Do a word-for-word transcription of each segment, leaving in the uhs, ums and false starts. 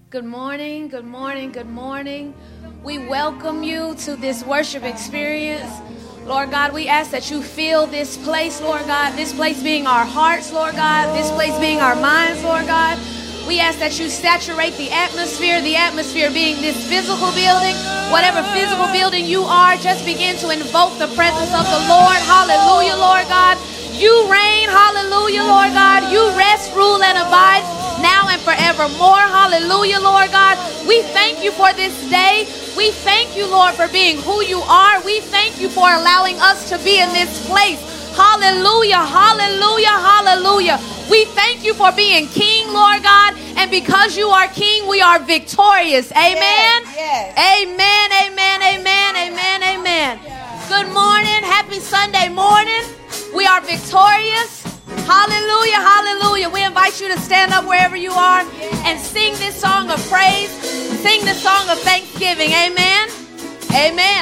Good morning, good morning, good morning. We welcome you to this worship experience. Lord God, we ask that you fill this place, Lord God, this place being our hearts, Lord God, this place being our minds, Lord God. We ask that you saturate the atmosphere, the atmosphere being this physical building. Whatever physical building you are, just begin to invoke the presence of the Lord. Hallelujah, Lord God. You reign, hallelujah, Lord God. You rest, rule, and abide now and forevermore. Hallelujah, Lord God. We thank you for this day. We thank you, Lord, for being who you are. We thank you for allowing us to be in this place. Hallelujah, hallelujah, hallelujah. We thank you for being King, Lord God. And because you are King, we are victorious. Amen. Yes, yes. Amen, amen, amen, amen, amen. Good morning. Happy Sunday morning. We are victorious. Hallelujah, hallelujah. We invite you to stand up wherever you are and sing this song of praise. Sing this song of thanksgiving. Amen. Amen.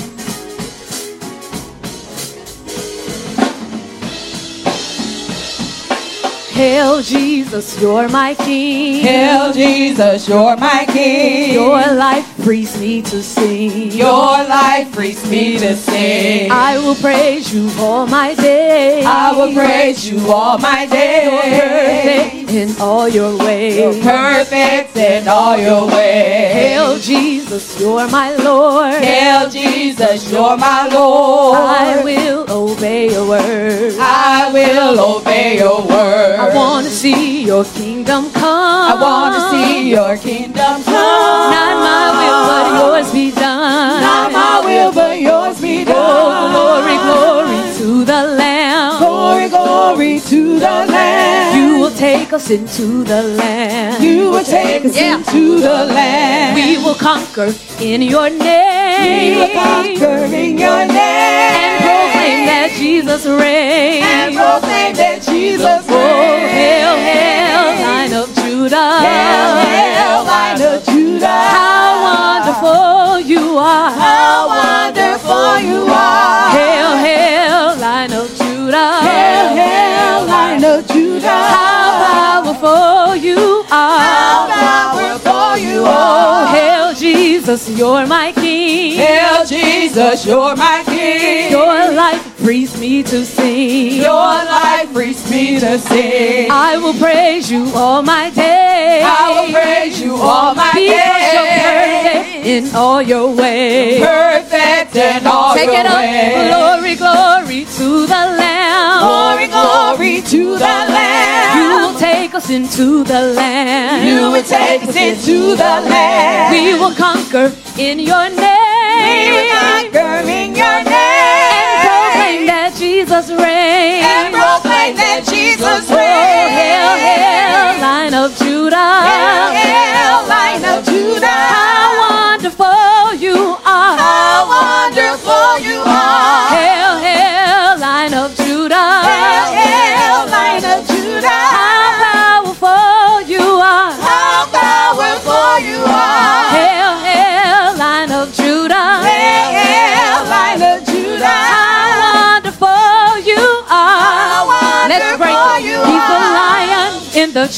Hail Jesus, you're my King. Hail Jesus, you're my King. Your life frees me to sing. Your life frees me to sing. I will praise you all my days. I will praise you all my days. You're perfect in all your ways. You're perfect in all your ways. Hail Jesus, you're my Lord. Hail Jesus, you're my Lord. I will obey your word. I will obey your word. I want to see your kingdom come. I want to see your kingdom come. Not my will, but yours be done. Not my will, but yours be done. Oh, glory, glory to the Lamb. Glory, glory to the Lamb. You will take us into the land. You will take us Yeah. into the land. We will conquer in your name. We will conquer in your name. And proclaim that Jesus reigns. And proclaim that Jesus Oh, reigns. hail, hail, Lion of Judah. Hail, hail, Lion of Judah. How wonderful you are. How wonderful you are. Hail, hail, Lion of Judah. Hail, hail, Lion of Judah. How powerful you are. How powerful you Oh, are. hail Jesus, you're my King. Hail Jesus, you're my King. Your life frees me to sing. Your life frees me to sing. I will praise you all my days. I will praise you all my Because you're perfect days. in all your ways. Perfect in all Take your it up. ways. Glory, glory to the Lamb. Glory, glory to the Lamb. You will take us into the land. You will take us into the land. We will conquer in your name. We will conquer in your And name. proclaim that Jesus reigns. And proclaim that Jesus Oh, reigns. hail, hail, Lion of Judah. Hail, hail, Lion of Judah. How wonderful you are. How wonderful you are. Hail, hail, Lion of Judah. Hail, hail, Lion of Judah. How powerful you are. How powerful you are. Hail, hail, Lion of Judah. Hail, hail, Lion of Judah. How wonderful you are. How Let's break wonderful it. you He's the are. Lion in the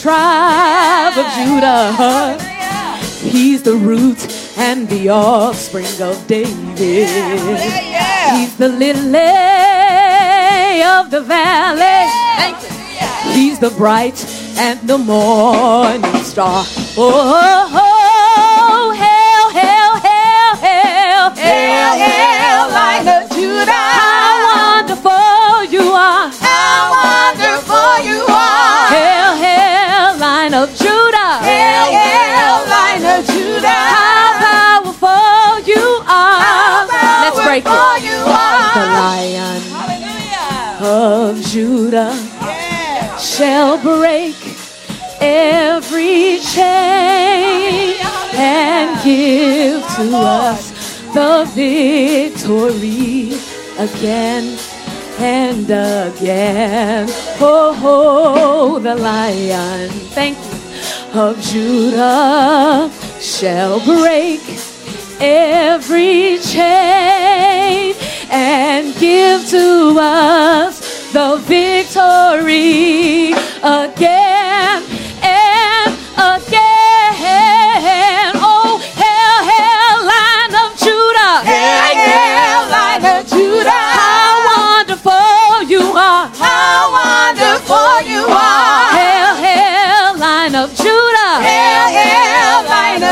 tribe of Judah. He's the root and the offspring of David. Yeah. He's the lily of the valley. Thank you. He's the bright and the morning star. Oh, oh, oh, hail, hail, hail, hail, Hail, hail, Lion of Judah. How wonderful you are. How wonderful you are. Hail, hail, Lion of Judah. Hail, hail, Lion of Judah. How powerful you are. How Let's break powerful it. you are. The Lion Hallelujah. of Judah Yeah. shall break every chain and give to us the victory again and again. Oh, oh, the Lion, thank you, of Judah shall break every chain and give to us the victory again and again.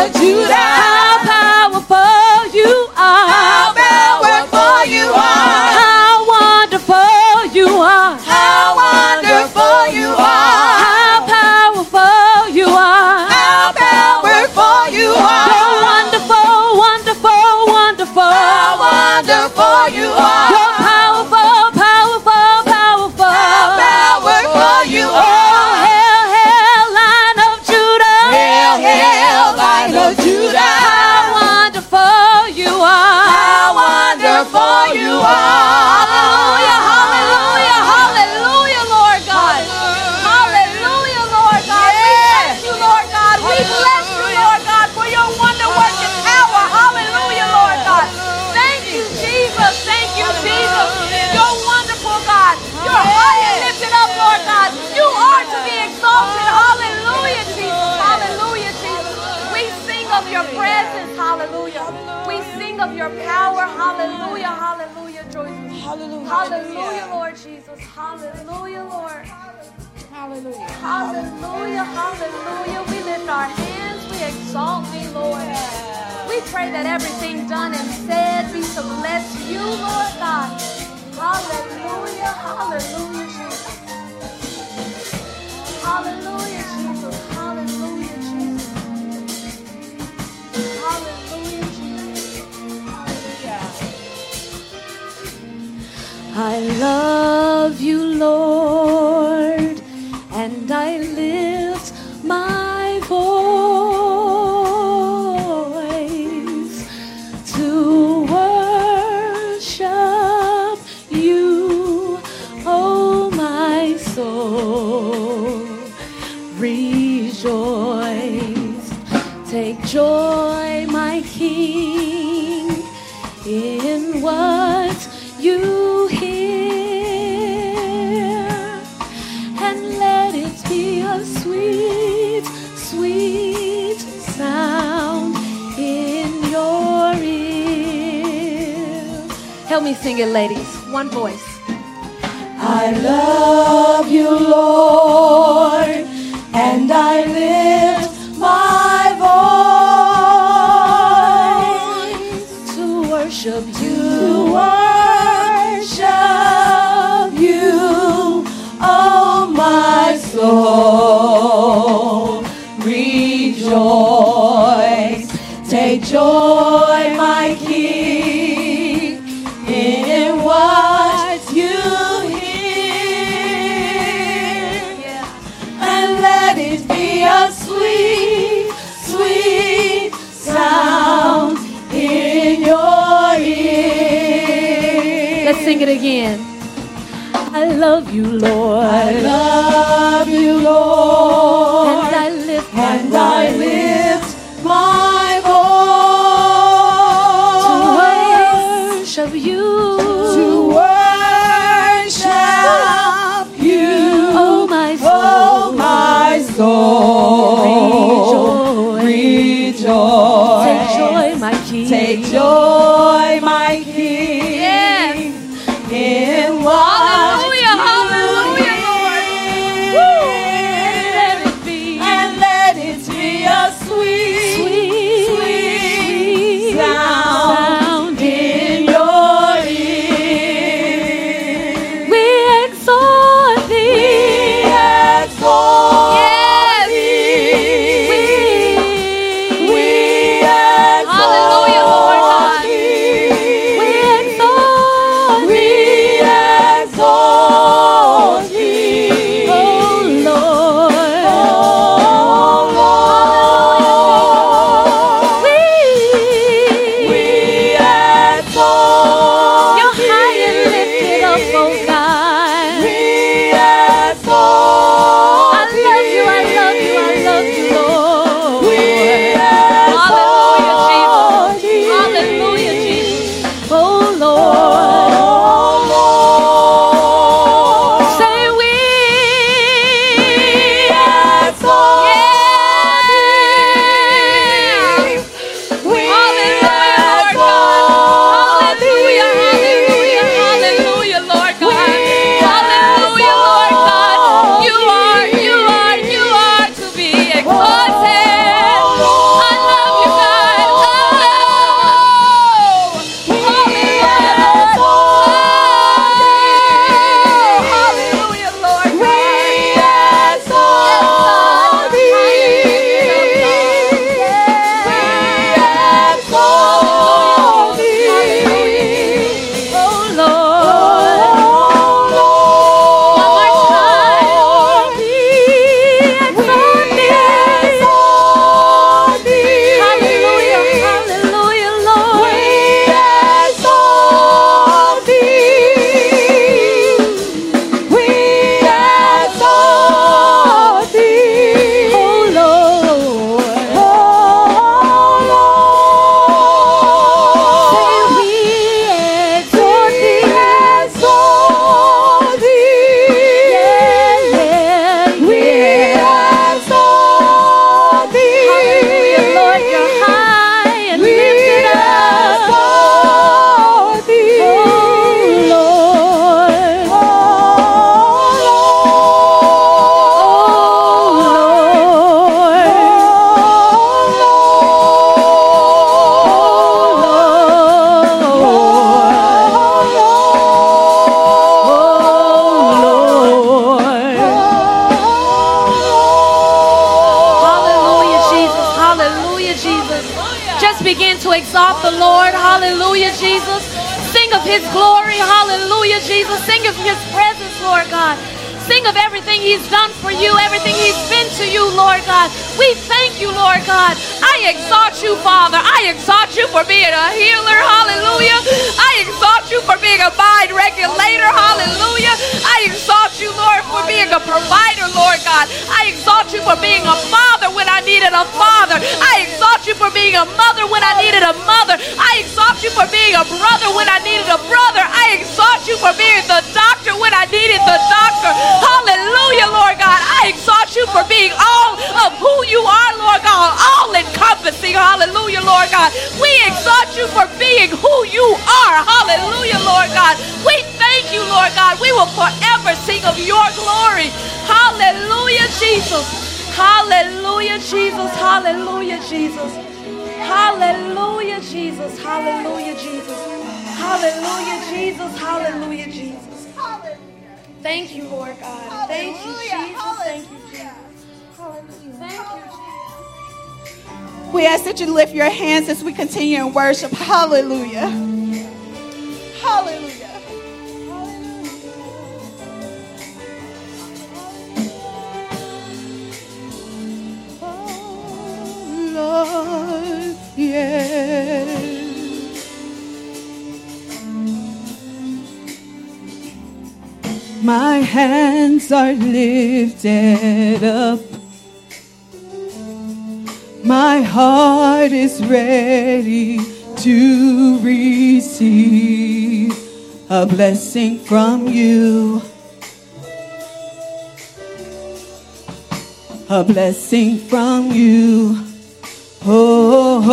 of Judah. How powerful you are. How powerful you are. How wonderful you are. How wonderful you are. How powerful you are. How powerful you are. You're wonderful, wonderful, wonderful. How wonderful you are. You're powerful, powerful, powerful. How powerful you Oh, are. hail, hail, Lion of Judah. Hail, hail, Lion of Judah. How wonderful you are. How wonderful you Hallelujah, are. hallelujah, hallelujah, Lord God. Hallelujah, Lord God. We bless you, Lord God. We bless you, Lord God, for your wonder-working power. Hallelujah, Lord God. Thank you, Jesus. Thank you, Jesus. You're wonderful, God. You're high and lifted up, Lord God. You are to be exalted. Hallelujah, Jesus. Hallelujah, Jesus. We sing of your presence. Hallelujah. We sing of your power. Hallelujah, hallelujah, Jesus. Hallelujah. Hallelujah, Lord Jesus. Hallelujah, Lord. Hallelujah. Hallelujah, hallelujah. We lift our hands. We exalt thee, Lord. We pray that everything done and said be to bless you, Lord God. Hallelujah, hallelujah, Jesus. Hallelujah, Jesus. Hallelujah, Jesus. Hallelujah, Jesus. I love you, Lord, and I lift my voice to worship you, oh my soul. Rejoice, take joy, my King, in what you hear, and let it be a sweet, sweet sound in your ear. Help me sing it, ladies. One voice. I love you, Lord, and I lift my voice To worship to you, worship you, oh my soul. Rejoice, take joy, my King, in what you hear, and let it be a sweet, sweet sound in your ear. let's sing it again. I love you, Lord, I love you, Lord, and I lift my and I voice lift my voice to worship you, to worship you, oh my soul. oh my soul. Rejoice, Take joy, my King. take joy, my King, Yes. in what Hallelujah, you hallelujah, Lord. hear. Let it be And let it be a sweet, sweet, sweet sound sound in your ear. We exalt thee. We exalt Yes. thee. We We exalt Hallelujah, Lord God. Just begin to exalt the Lord. Hallelujah, Jesus. Sing of his glory. Hallelujah, Jesus. Sing of his presence, Lord God. Sing of everything he's done for you, everything he's been to you, Lord God. We thank you, Lord God. I exalt you, Father. I exalt you for being a healer. Hallelujah. I exalt you for being a mind regulator. Hallelujah. I exalt you, Lord, for being a provider, Lord God. I exalt you for being a father when I needed a father. I exalt you for being a mother when I needed a mother. I exalt you for being a brother when I needed a brother. I exalt you for being the doctor when I needed the doctor. Hallelujah, Lord God. I exalt you for being all of who you are, Lord God. All encompassing. Hallelujah, Lord God. We exalt you for being who you are. Hallelujah, Lord God. We thank you, Lord God. We will forever sing of your glory. Hallelujah, Jesus. Hallelujah, Jesus. Hallelujah, Jesus. Hallelujah, Jesus. Hallelujah, Jesus. Hallelujah, Jesus. Hallelujah, Jesus. Thank you, Lord God. Thank you, Jesus. Thank you, Jesus. Hallelujah. Thank you, Jesus. We ask that you lift your hands as we continue in worship. Hallelujah. Hallelujah. Oh, Lord, yeah. My hands are lifted up. My heart is ready to receive a blessing from you. A blessing from you. Oh,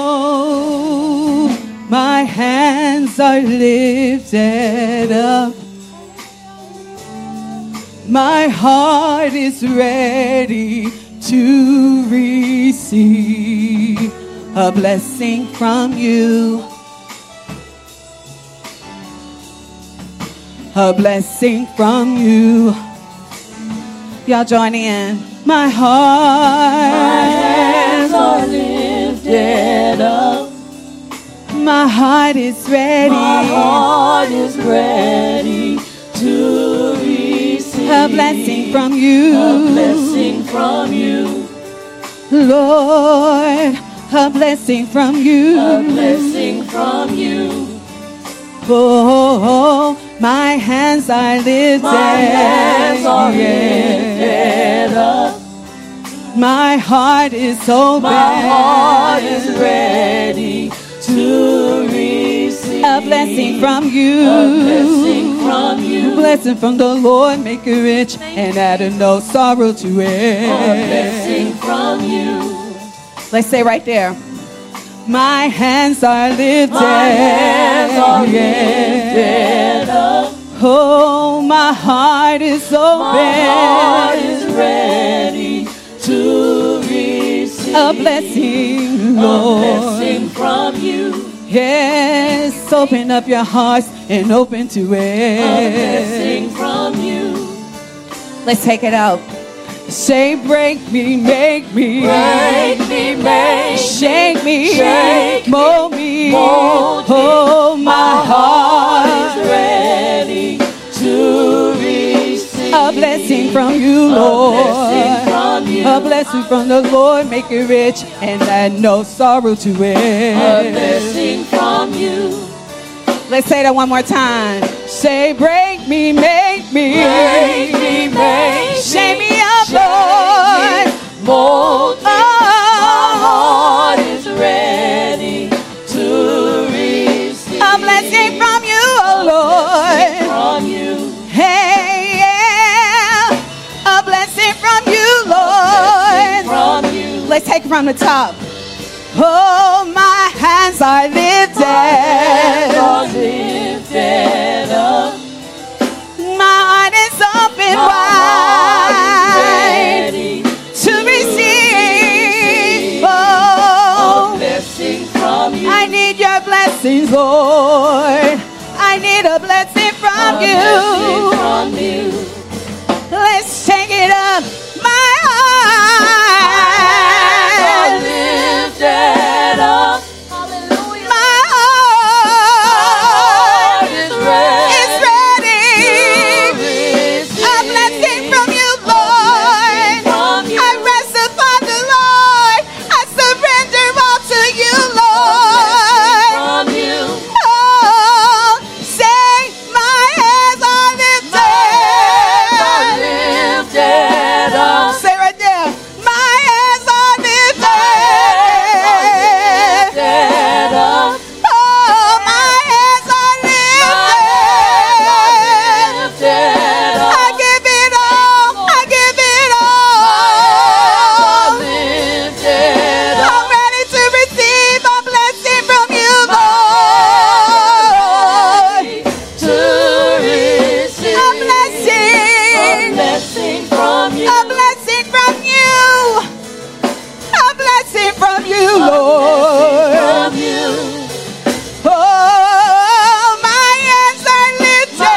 oh, my hands are lifted up. My heart is ready to receive a blessing from you. A blessing from you. Y'all join in. My heart. My hands are lifted up. My heart is ready. My heart is ready to receive a blessing from you. A blessing from you. Lord, a blessing from you. A blessing from you. Oh, my hands are lifted. My hands are lifted up. My heart is open. My heart is ready to receive a blessing from you. A blessing from you. A blessing from the Lord, make it rich and add no sorrow to it. A blessing from you. Let's say right there. My hands are lifted. My hands are lifted up. Oh, my heart is open. My heart is ready to receive a blessing, Lord. A blessing from you. Yes, open up your hearts and open to it. A blessing from you. Let's take it out. Say, break me, make me, break me, make shake me, shake mold me, mold oh, me. my, my heart is ready to receive a blessing from you, Lord. A blessing from you. A blessing from the Lord, make it rich and add no sorrow to it. A blessing from you. Let's say that one more time. Say, break me, make me, break me, make shake me up, shake Lord. Me, mold me. Oh, my heart is ready to receive a blessing from you, oh Lord. From you. Hey, yeah, a blessing from you, Lord. From you. Let's take it from the top. Oh, my hands are lifted. My hands are lifted up. My heart is open My wide is ready to receive. Oh, Oh, a blessing from you. I need your blessings, Lord. I need a blessing from a you. Blessing from you. Let's take it up. My heart. Lifted up. from you, Lord. From you. Oh, my hands are lifted.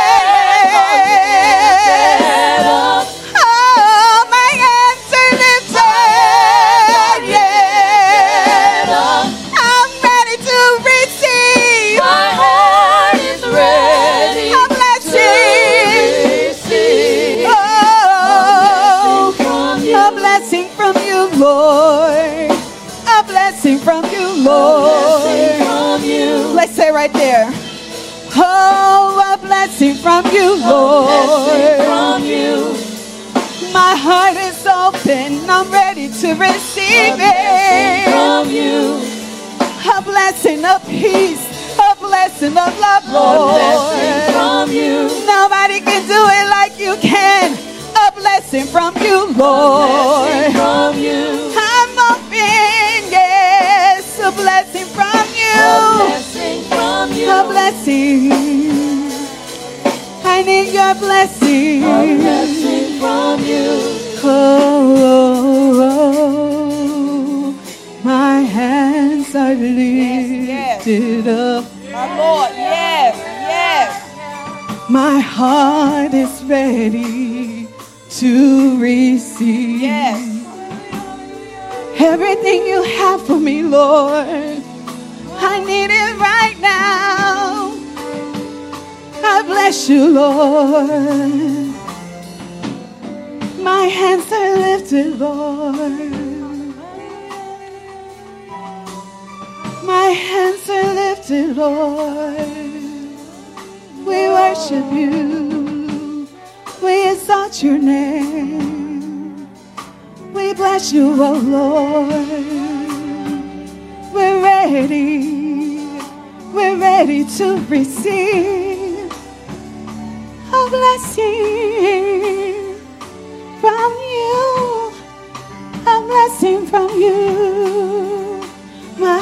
Oh, my hands are lifted. Yeah. I'm ready to receive. My heart is ready A blessing. to receive. Oh, From you. a blessing from you, Lord. A blessing from you, Lord. From you. Let's say right there. Oh, a blessing from you, Lord. From you. My heart is open. I'm ready to receive it. From you. A blessing of peace. A blessing of love, Lord. From you. Nobody can do it like you can. A blessing from you, Lord. From you. I'm open, yes. A blessing from you. A blessing from you. A blessing. I need your blessing. A blessing from you. Oh, oh, oh. My hands are lifted up. My Lord, yes, yes. My heart is ready to receive. Yes. Everything you have for me, Lord. I need it right now. I bless you, Lord. My hands are lifted, Lord. My hands are lifted, Lord. We worship you. We exalt your name. We bless you, oh Lord. We're ready. We're ready to receive a blessing from you. A blessing from you. My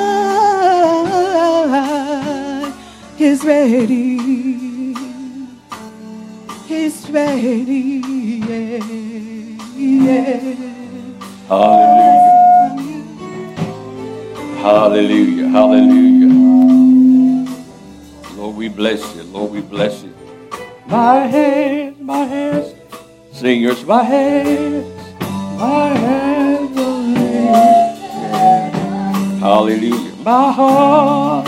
heart is ready. It's ready. Yeah, yeah. Hallelujah. Hallelujah. Hallelujah. Lord, we bless you. Lord, we bless you. My hands, my hands. Singers, my hands. My hands are lifted. Hallelujah. My heart.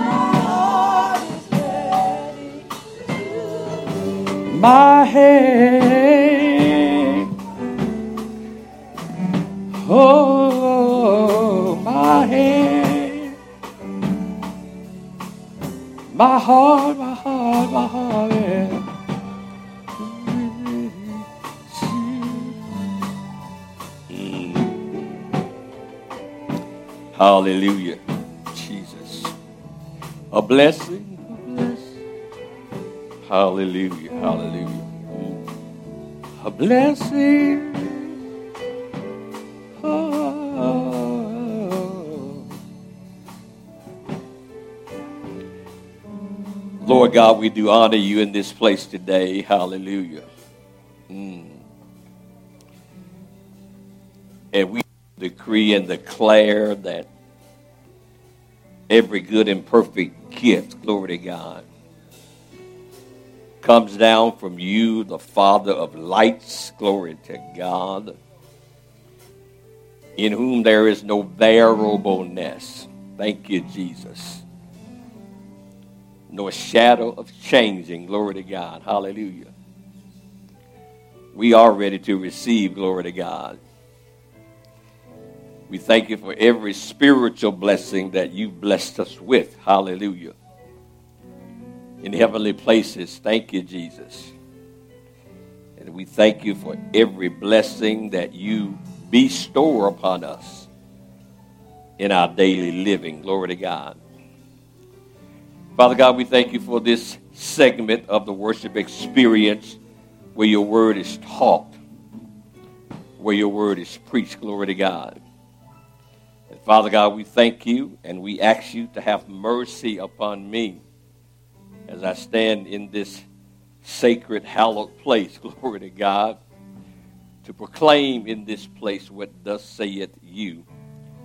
My hand. Oh, my hand. My heart, my heart, my heart. Yeah. Mm. Hallelujah. Jesus. A blessing. Hallelujah, hallelujah. A blessing. Oh. Lord God, we do honor you in this place today. Hallelujah. Mm. And we decree and declare that every good and perfect gift, glory to God, comes down from you, the Father of lights, glory to God, in whom there is no variableness. Thank you, Jesus. No shadow of changing, glory to God. Hallelujah. We are ready to receive, glory to God. We thank you for every spiritual blessing that you've blessed us with. Hallelujah. In heavenly places. Thank you, Jesus. And we thank you for every blessing that you bestow upon us in our daily living. Glory to God. Father God, we thank you for this segment of the worship experience where your word is taught, where your word is preached. Glory to God. And Father God, we thank you and we ask you to have mercy upon me as I stand in this sacred, hallowed place, glory to God, to proclaim in this place what thus saith you.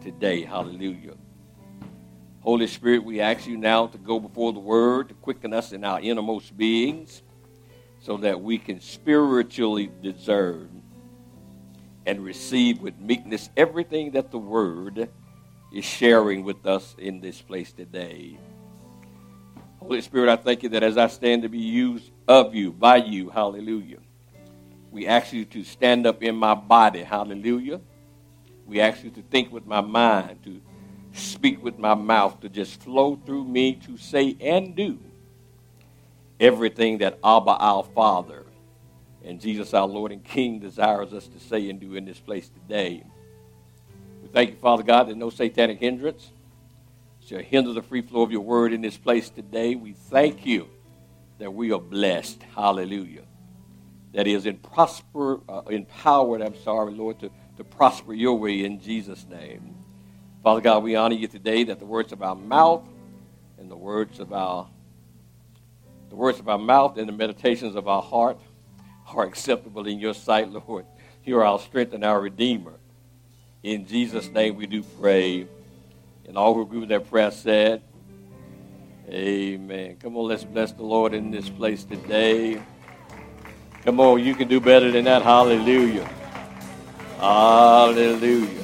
today. Hallelujah. Holy Spirit, we ask you now to go before the word, to quicken us in our innermost beings so that we can spiritually discern and receive with meekness everything that the word is sharing with us in this place today. Holy Spirit, I thank you that as I stand to be used of you, by you, hallelujah, we ask you to stand up in my body, hallelujah. We ask you to think with my mind, to speak with my mouth, to just flow through me to say and do everything that Abba, our Father, and Jesus, our Lord and King, desires us to say and do in this place today. We thank you, Father God, that no satanic hindrance shall hinder the free flow of your word in this place today. We thank you that we are blessed, hallelujah, that is in prosper, uh, empowered, I'm sorry, Lord, to, to prosper your way in Jesus' name. Father God, we honor you today that the words of our mouth and the words of our the words of our mouth and the meditations of our heart are acceptable in your sight, Lord. You are our strength and our Redeemer. In Jesus' name we do pray. And all who agree with that prayer said, amen. Come on, let's bless the Lord in this place today. Come on, you can do better than that. Hallelujah. Hallelujah.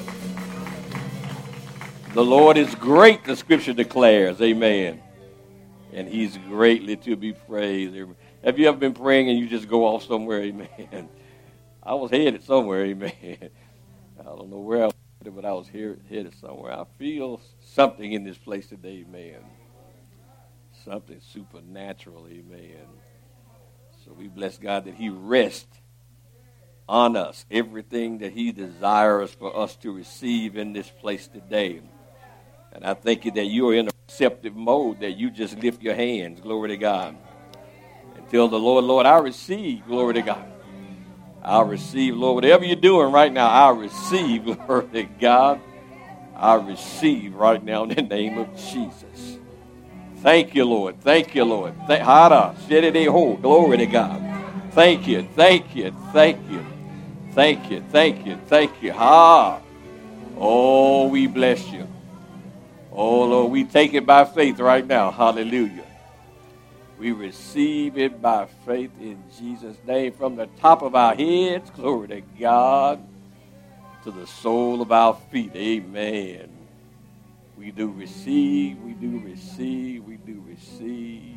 The Lord is great, the scripture declares. Amen. And he's greatly to be praised. Have you ever been praying and you just go off somewhere? Amen. I was headed somewhere. Amen. I don't know where I was headed, but I was here, headed somewhere. I feel something in this place today. Amen. Something supernatural. Amen. So we bless God that he rests on us everything that he desires for us to receive in this place today. And I thank you that you are in a receptive mode, that you just lift your hands, glory to God, and tell the Lord, Lord, I receive, glory to God. I receive, Lord, whatever you're doing right now, I receive, glory to God. I receive right now in the name of Jesus. Thank you, Lord. Thank you, Lord. Th- glory to God. Thank you, thank you, thank you, thank you, thank you, thank you. Ha! Oh, we bless you. Oh, Lord, we take it by faith right now. Hallelujah. We receive it by faith in Jesus' name from the top of our heads, glory to God, to the sole of our feet. Amen. We do receive, we do receive, we do receive.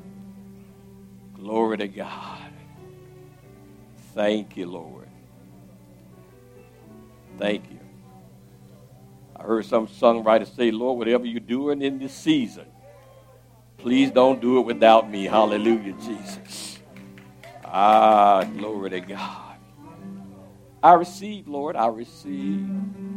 Glory to God. Thank you, Lord. Thank you. I heard some songwriter say, Lord, whatever you're doing in this season, please don't do it without me. Hallelujah, Jesus. Ah, glory to God. I receive, Lord, I receive.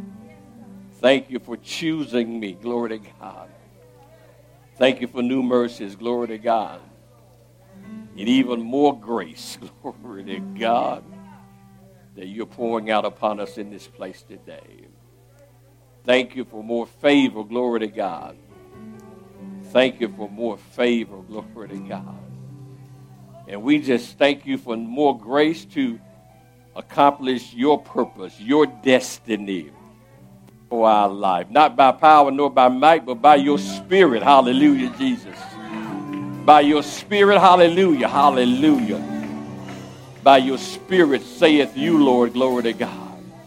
Thank you for choosing me. Glory to God. Thank you for new mercies. Glory to God. And even more grace. Glory to God that you're pouring out upon us in this place today. Thank you for more favor. Glory to God. Thank you for more favor. Glory to God. And we just thank you for more grace to accomplish your purpose, your destiny for our life. Not by power nor by might, but by your spirit. Hallelujah, Jesus. By your spirit, hallelujah, hallelujah. By your spirit, saith you, Lord, glory to God.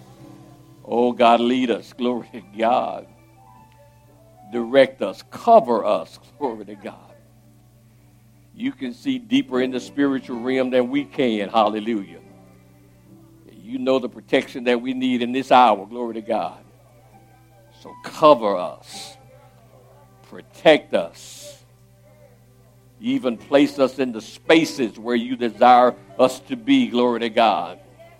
Oh, God, lead us, glory to God. Direct us, cover us, glory to God. You can see deeper in the spiritual realm than we can, hallelujah. You know the protection that we need in this hour, glory to God. So cover us, protect us, even place us in the spaces where you desire us to be, glory to God.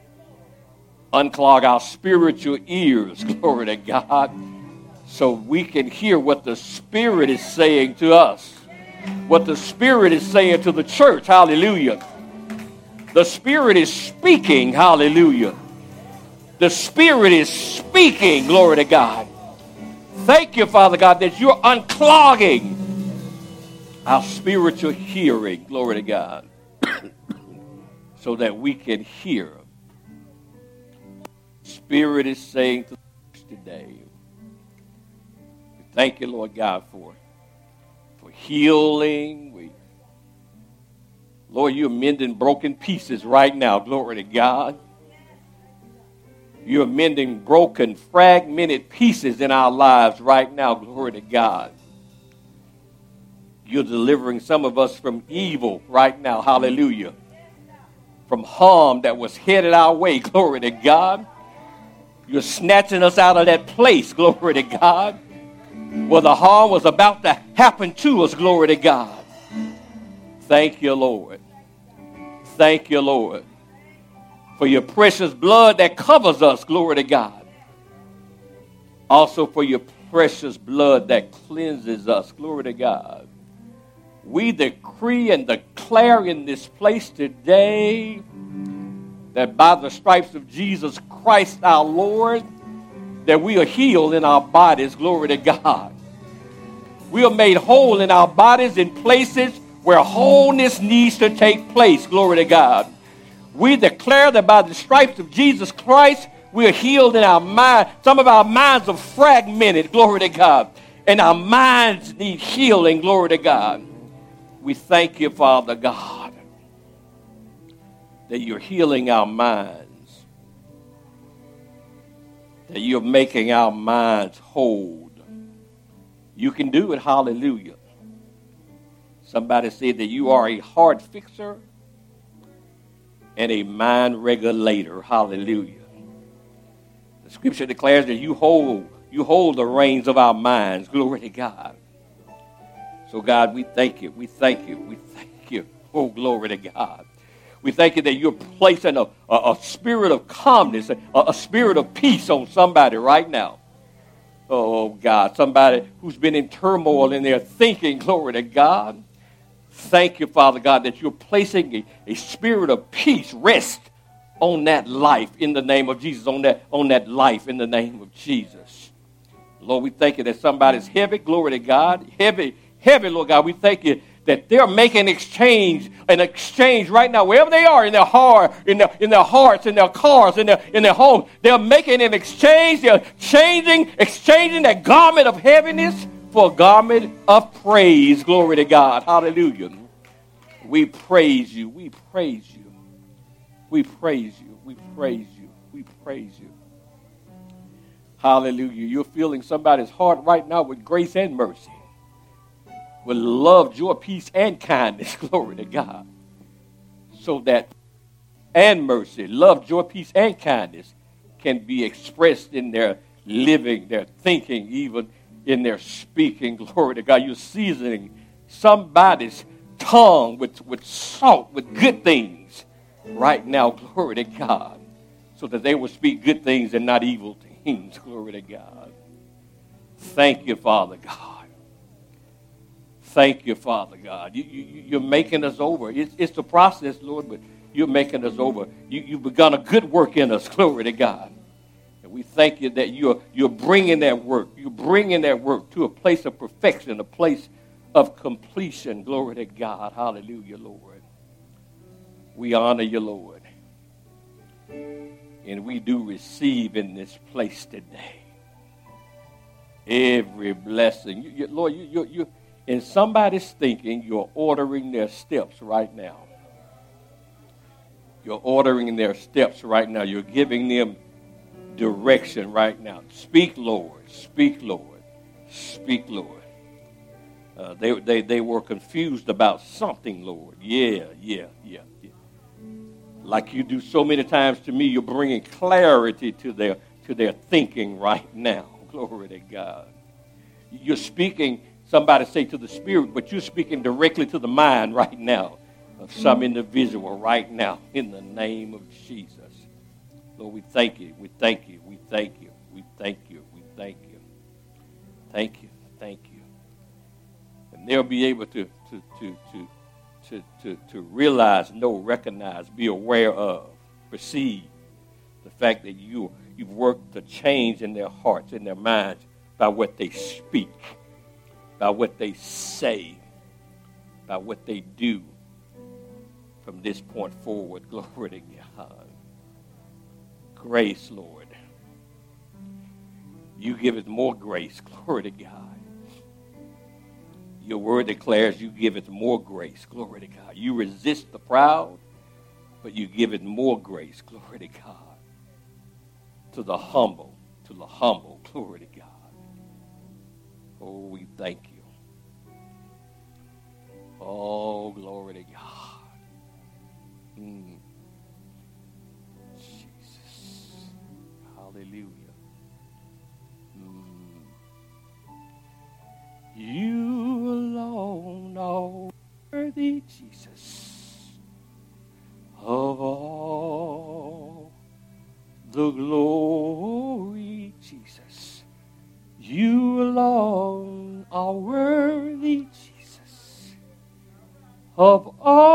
Unclog our spiritual ears, glory to God, so we can hear what the Spirit is saying to us, what the Spirit is saying to the church, hallelujah. The Spirit is speaking, hallelujah. The Spirit is speaking, glory to God. Thank you, Father God, that you're unclogging our spiritual hearing, glory to God, so that we can hear. Spirit is saying to us today. Thank you, Lord God, for, for healing. We, Lord, you're mending broken pieces right now. Glory to God. You're mending broken, fragmented pieces in our lives right now. Glory to God. You're delivering some of us from evil right now. Hallelujah. From harm that was headed our way. Glory to God. You're snatching us out of that place. Glory to God. Where the harm was about to happen to us. Glory to God. Thank you, Lord. Thank you, Lord, for your precious blood that covers us. Glory to God. Also for your precious blood that cleanses us. Glory to God. We decree and declare in this place today that by the stripes of Jesus Christ our Lord, that we are healed in our bodies. Glory to God. We are made whole in our bodies in places where wholeness needs to take place. Glory to God. We declare that by the stripes of Jesus Christ, we are healed in our mind. Some of our minds are fragmented. Glory to God. And our minds need healing. Glory to God. We thank you, Father God, that you're healing our minds, that you're making our minds whole. You can do it. Hallelujah. Somebody said that you are a heart fixer and a mind regulator. Hallelujah. The scripture declares that you hold, you hold the reins of our minds. Glory to God. So, God, we thank you. We thank you. We thank you. Oh, glory to God. We thank you that you're placing a, a, a spirit of calmness, a, a spirit of peace on somebody right now. Oh, God, somebody who's been in turmoil in their thinking. Glory to God. Thank you, Father God, that you're placing a, a spirit of peace, rest on that life in the name of Jesus, on that, on that life in the name of Jesus. Lord, we thank you that somebody's heavy, glory to God, heavy, heavy, Lord God. We thank you that they're making exchange, an exchange right now, wherever they are, in their heart, in their, in their hearts, in their cars, in their, in their homes. They're making an exchange. They're changing, exchanging that garment of heaviness for a garment of praise. Glory to God. Hallelujah. We praise you. We praise you. We praise you. We praise you. We praise you. Hallelujah. You're filling somebody's heart right now with grace and mercy, with love, joy, peace, and kindness. Glory to God. So that and mercy, love, joy, peace, and kindness can be expressed in their living, their thinking, even in their speaking. Glory to God. You're seasoning somebody's tongue with, with salt, with good things right now. Glory to God. So that they will speak good things and not evil things. Glory to God. Thank you, Father God. Thank you, Father God. You, you, you're making us over. It's, it's the process, Lord, but you're making us over. You, you've begun a good work in us. Glory to God. And we thank you that you're, you're bringing that work. You're bringing that work to a place of perfection, a place of completion. Glory to God. Hallelujah, Lord. We honor you, Lord. And we do receive in this place today every blessing. You, you, Lord, you, you, you, in somebody's thinking, you're ordering their steps right now. You're ordering their steps right now. You're giving them direction right now. Speak, Lord. Speak, Lord. Speak, Lord. Uh, they, they, they were confused about something, Lord. Yeah, yeah, yeah, yeah. Like you do so many times to me, you're bringing clarity to their, to their thinking right now. Glory to God. You're speaking, somebody say to the spirit, but you're speaking directly to the mind right now of some individual right now in the name of Jesus. Lord, we thank you. We thank you. We thank you. We thank you. We thank you. Thank you. Thank you. And they'll be able to, to, to, to, to, to, to realize, know, recognize, be aware of, perceive the fact that you, you've worked the change in their hearts, in their minds, by what they speak, by what they say, by what they do from this point forward. Glory to God. Grace, Lord. You give us more grace. Glory to God. Your word declares you give it more grace. Glory to God. You resist the proud, but you give it more grace. Glory to God. To the humble, to the humble. Glory to God. Oh, we thank you. Oh, glory to God. Mm. Jesus. Hallelujah. Mm. You alone are worthy, Jesus, of all the glory, Jesus. You alone are worthy, Jesus, of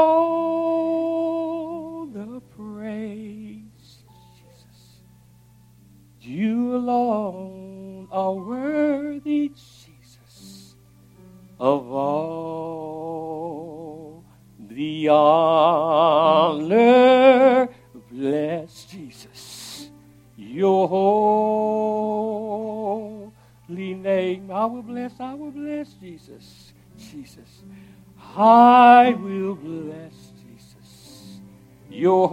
all the praise, Jesus. You alone are worthy, Jesus, of all the honor. Bless Jesus, your holy name. I will bless, I will bless Jesus, Jesus. I will bless Jesus, your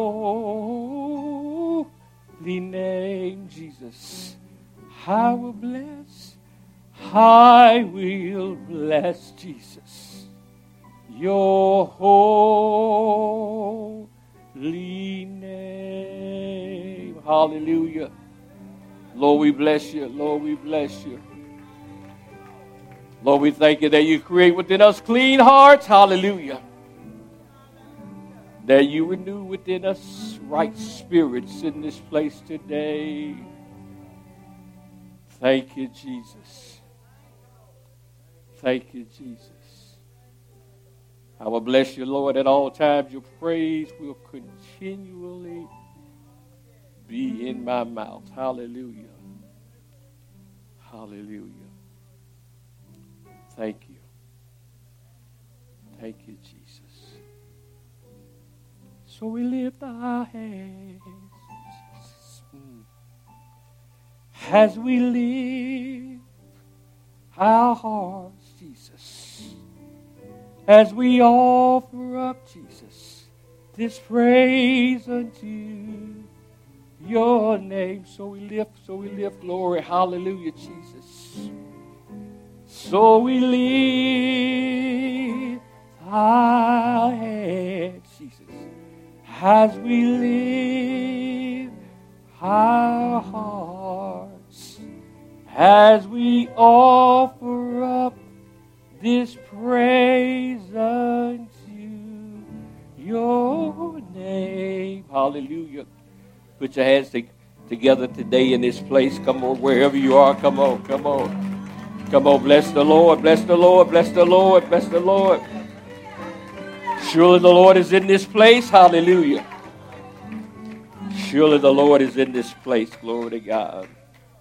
holy name, Jesus. I will bless, I will bless Jesus, your holy name. Hallelujah. Lord, we bless you. Lord, we bless you. Lord, we thank you that you create within us clean hearts. Hallelujah. That you renew within us right spirits in this place today. Thank you, Jesus. Thank you, Jesus. I will bless you, Lord, at all times. Your praise will continually be in my mouth. Hallelujah. Hallelujah. Thank you. Thank you, Jesus. So we lift our hands, Jesus, mm. as we lift our hearts, Jesus, as we offer up, Jesus, this praise unto your name. So we lift, so we lift glory. Hallelujah, Jesus. So we lift our heads, Jesus, as we lift our hearts, as we offer up this praise unto your name. Hallelujah. Put your hands to, together today in this place. Come on, wherever you are, come on, come on. Come on, bless the Lord, bless the Lord, bless the Lord, bless the Lord. Surely the Lord is in this place. Hallelujah. Surely the Lord is in this place. Glory to God.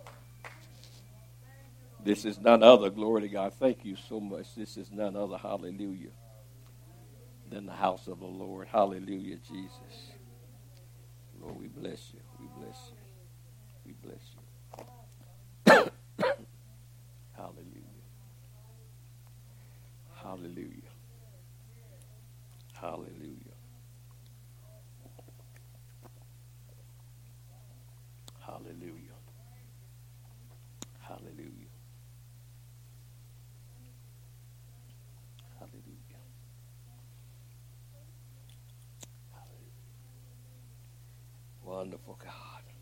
This is none other, glory to God. Thank you so much. This is none other, hallelujah, than the house of the Lord. Hallelujah, Jesus. Lord, we bless you. We bless you. We bless you. Hallelujah. Hallelujah. Hallelujah. Hallelujah. Hallelujah. Hallelujah. Hallelujah. Wonderful God.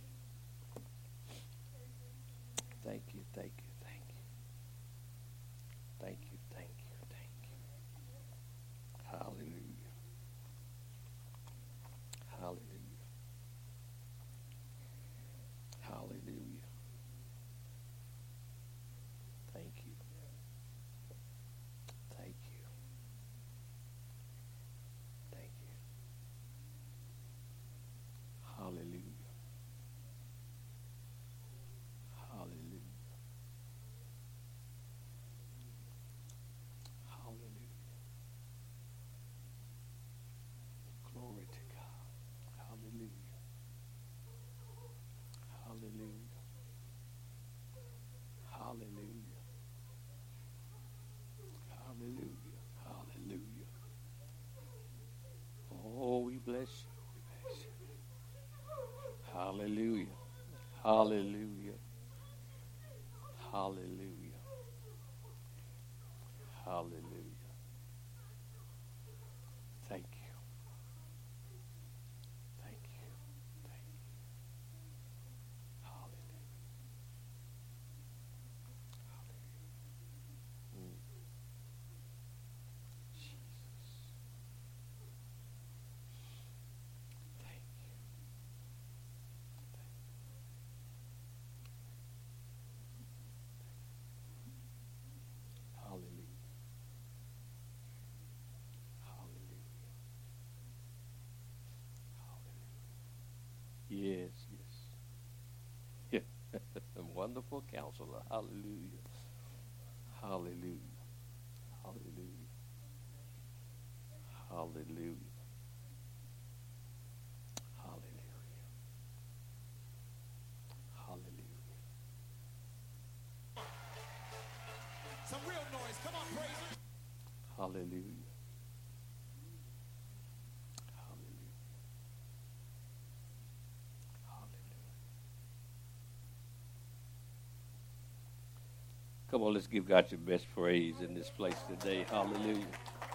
Thank you, thank you, thank you. Thank you, thank you, thank you. Hallelujah. Hallelujah. Hallelujah. Thank you. Thank you. Thank you. Hallelujah. Hallelujah. Hallelujah. Hallelujah. Hallelujah. Thank you. Thank you. Thank you. Hallelujah. Hallelujah. Mm. Jesus. Thank you. Hallelujah. Hallelujah. Hallelujah. Yes, yes. Yeah. Wonderful counselor. Hallelujah. Hallelujah. Hallelujah. Hallelujah. Hallelujah. Hallelujah. Some real noise. Come on, praise him. Hallelujah. Hallelujah. Hallelujah. Come on, let's give God your best praise in this place today. Hallelujah.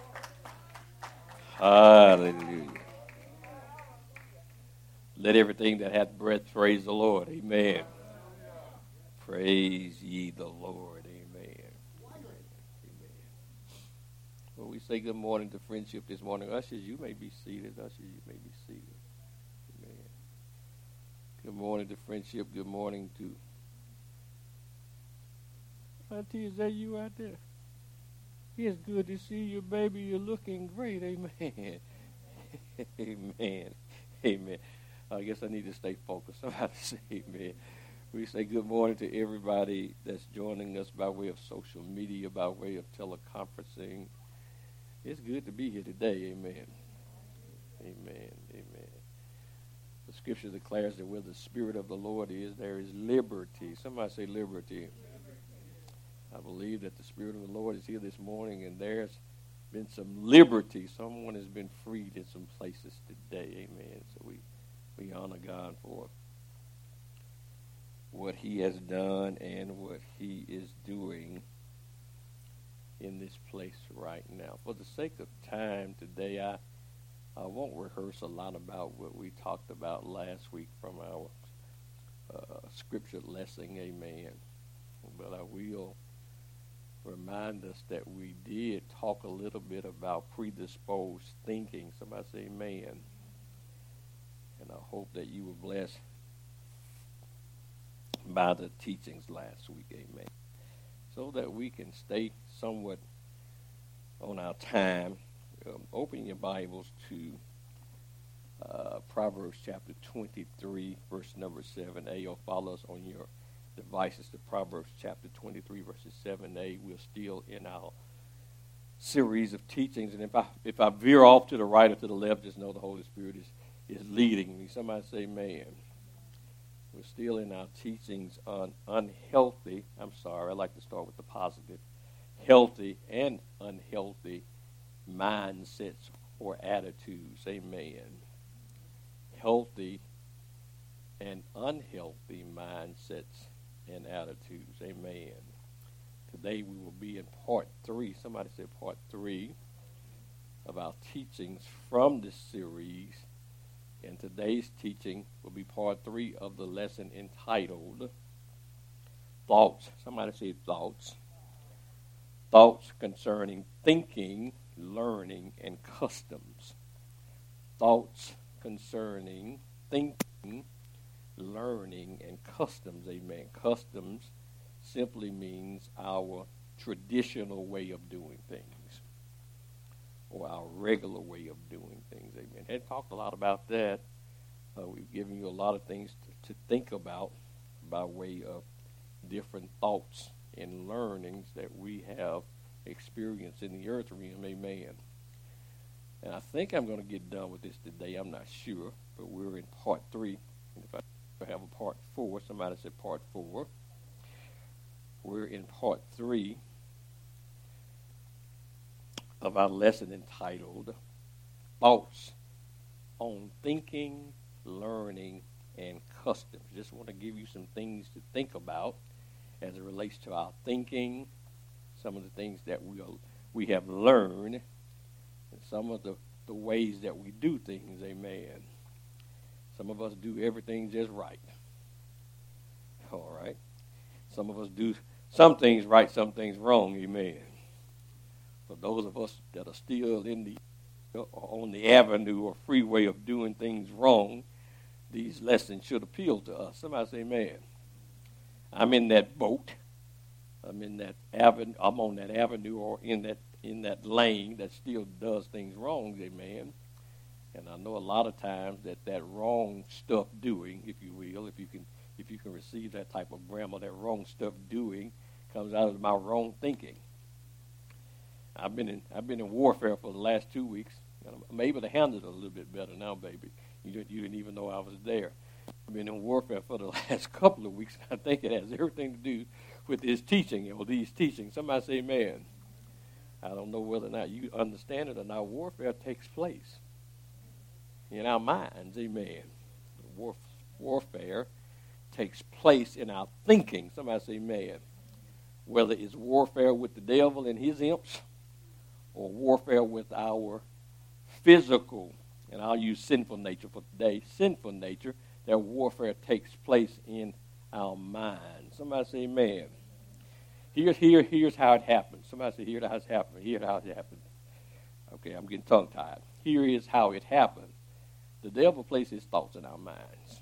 Hallelujah. Let everything that hath breath praise the Lord. Amen. Praise ye the Lord. Amen. Amen. Amen. Well, we say good morning to Friendship this morning. Ushers, you may be seated. Ushers, you may be seated. Amen. Good morning to Friendship. Good morning to... Auntie, is that you out there? It's good to see you, baby. You're looking great. Amen. Amen. Amen. I guess I need to stay focused. I'm about to say amen. We say good morning to everybody that's joining us by way of social media, by way of teleconferencing. It's good to be here today. Amen. Amen. Amen. The scripture declares that where the Spirit of the Lord is, there is liberty. Somebody say liberty. I believe that the Spirit of the Lord is here this morning, and there's been some liberty. Someone has been freed in some places today. Amen. So we, we honor God for what he has done and what he is doing in this place right now. For the sake of time today, I, I won't rehearse a lot about what we talked about last week from our uh, scripture lesson. Amen. But I will remind us that we did talk a little bit about predisposed thinking. Somebody say amen. And I hope that you were blessed by the teachings last week. Amen. So that we can stay somewhat on our time, um, open your Bibles to uh, Proverbs chapter twenty-three, verse number seven A, or follow us on your devices to Proverbs chapter twenty-three, verses seven A. We're still in our series of teachings, and if I if I veer off to the right or to the left, just know the Holy Spirit is, is leading me. Somebody say, man. We're still in our teachings on unhealthy, I'm sorry, I like to start with the positive, healthy and unhealthy mindsets or attitudes. Amen. Healthy and unhealthy mindsets and attitudes. Amen. Today we will be in part three. Somebody said part three of our teachings from this series. And today's teaching will be part three of the lesson entitled Thoughts. Somebody say thoughts. Thoughts concerning thinking, learning, and customs. Thoughts concerning thinking, learning, and customs. Amen. Customs simply means our traditional way of doing things, or our regular way of doing things. Amen. Had talked a lot about that. Uh, we've given you a lot of things to, to think about by way of different thoughts and learnings that we have experienced in the earth realm. Amen. And I think I'm going to get done with this today. I'm not sure, but we're in part three. And if I have a part four, somebody said part four. We're in part three of our lesson entitled Thoughts on Thinking, Learning, and customs. Just want to give you some things to think about as it relates to our thinking, some of the things that we are, we have learned, and some of the, the ways that we do things, amen. Some of us do everything just right. All right. Some of us do some things right, some things wrong, amen. For those of us that are still in the on the avenue or freeway of doing things wrong, these lessons should appeal to us. Somebody say, man, I'm in that boat. I'm in that avenue. I'm on that avenue or in that in that lane that still does things wrong, amen. And I know a lot of times that that wrong stuff doing, if you will, if you can if you can receive that type of grammar, that wrong stuff doing comes out of my wrong thinking. I've been in I've been in warfare for the last two weeks, and I'm able to handle it a little bit better now, baby. You didn't, you didn't even know I was there. I've been in warfare for the last couple of weeks, and I think it has everything to do with this teaching, or these teachings. Somebody say, man, I don't know whether or not you understand it or not. Warfare takes place in our minds, amen. War, warfare takes place in our thinking. Somebody say, man, whether it's warfare with the devil and his imps, or warfare with our physical, and I'll use sinful nature for today, sinful nature, that warfare takes place in our mind. Somebody say, man, here, here, here's how it happens. Somebody say, here's how it happened. Here's how it happened. Okay, I'm getting tongue-tied. Here is how it happened. The devil places thoughts in our minds.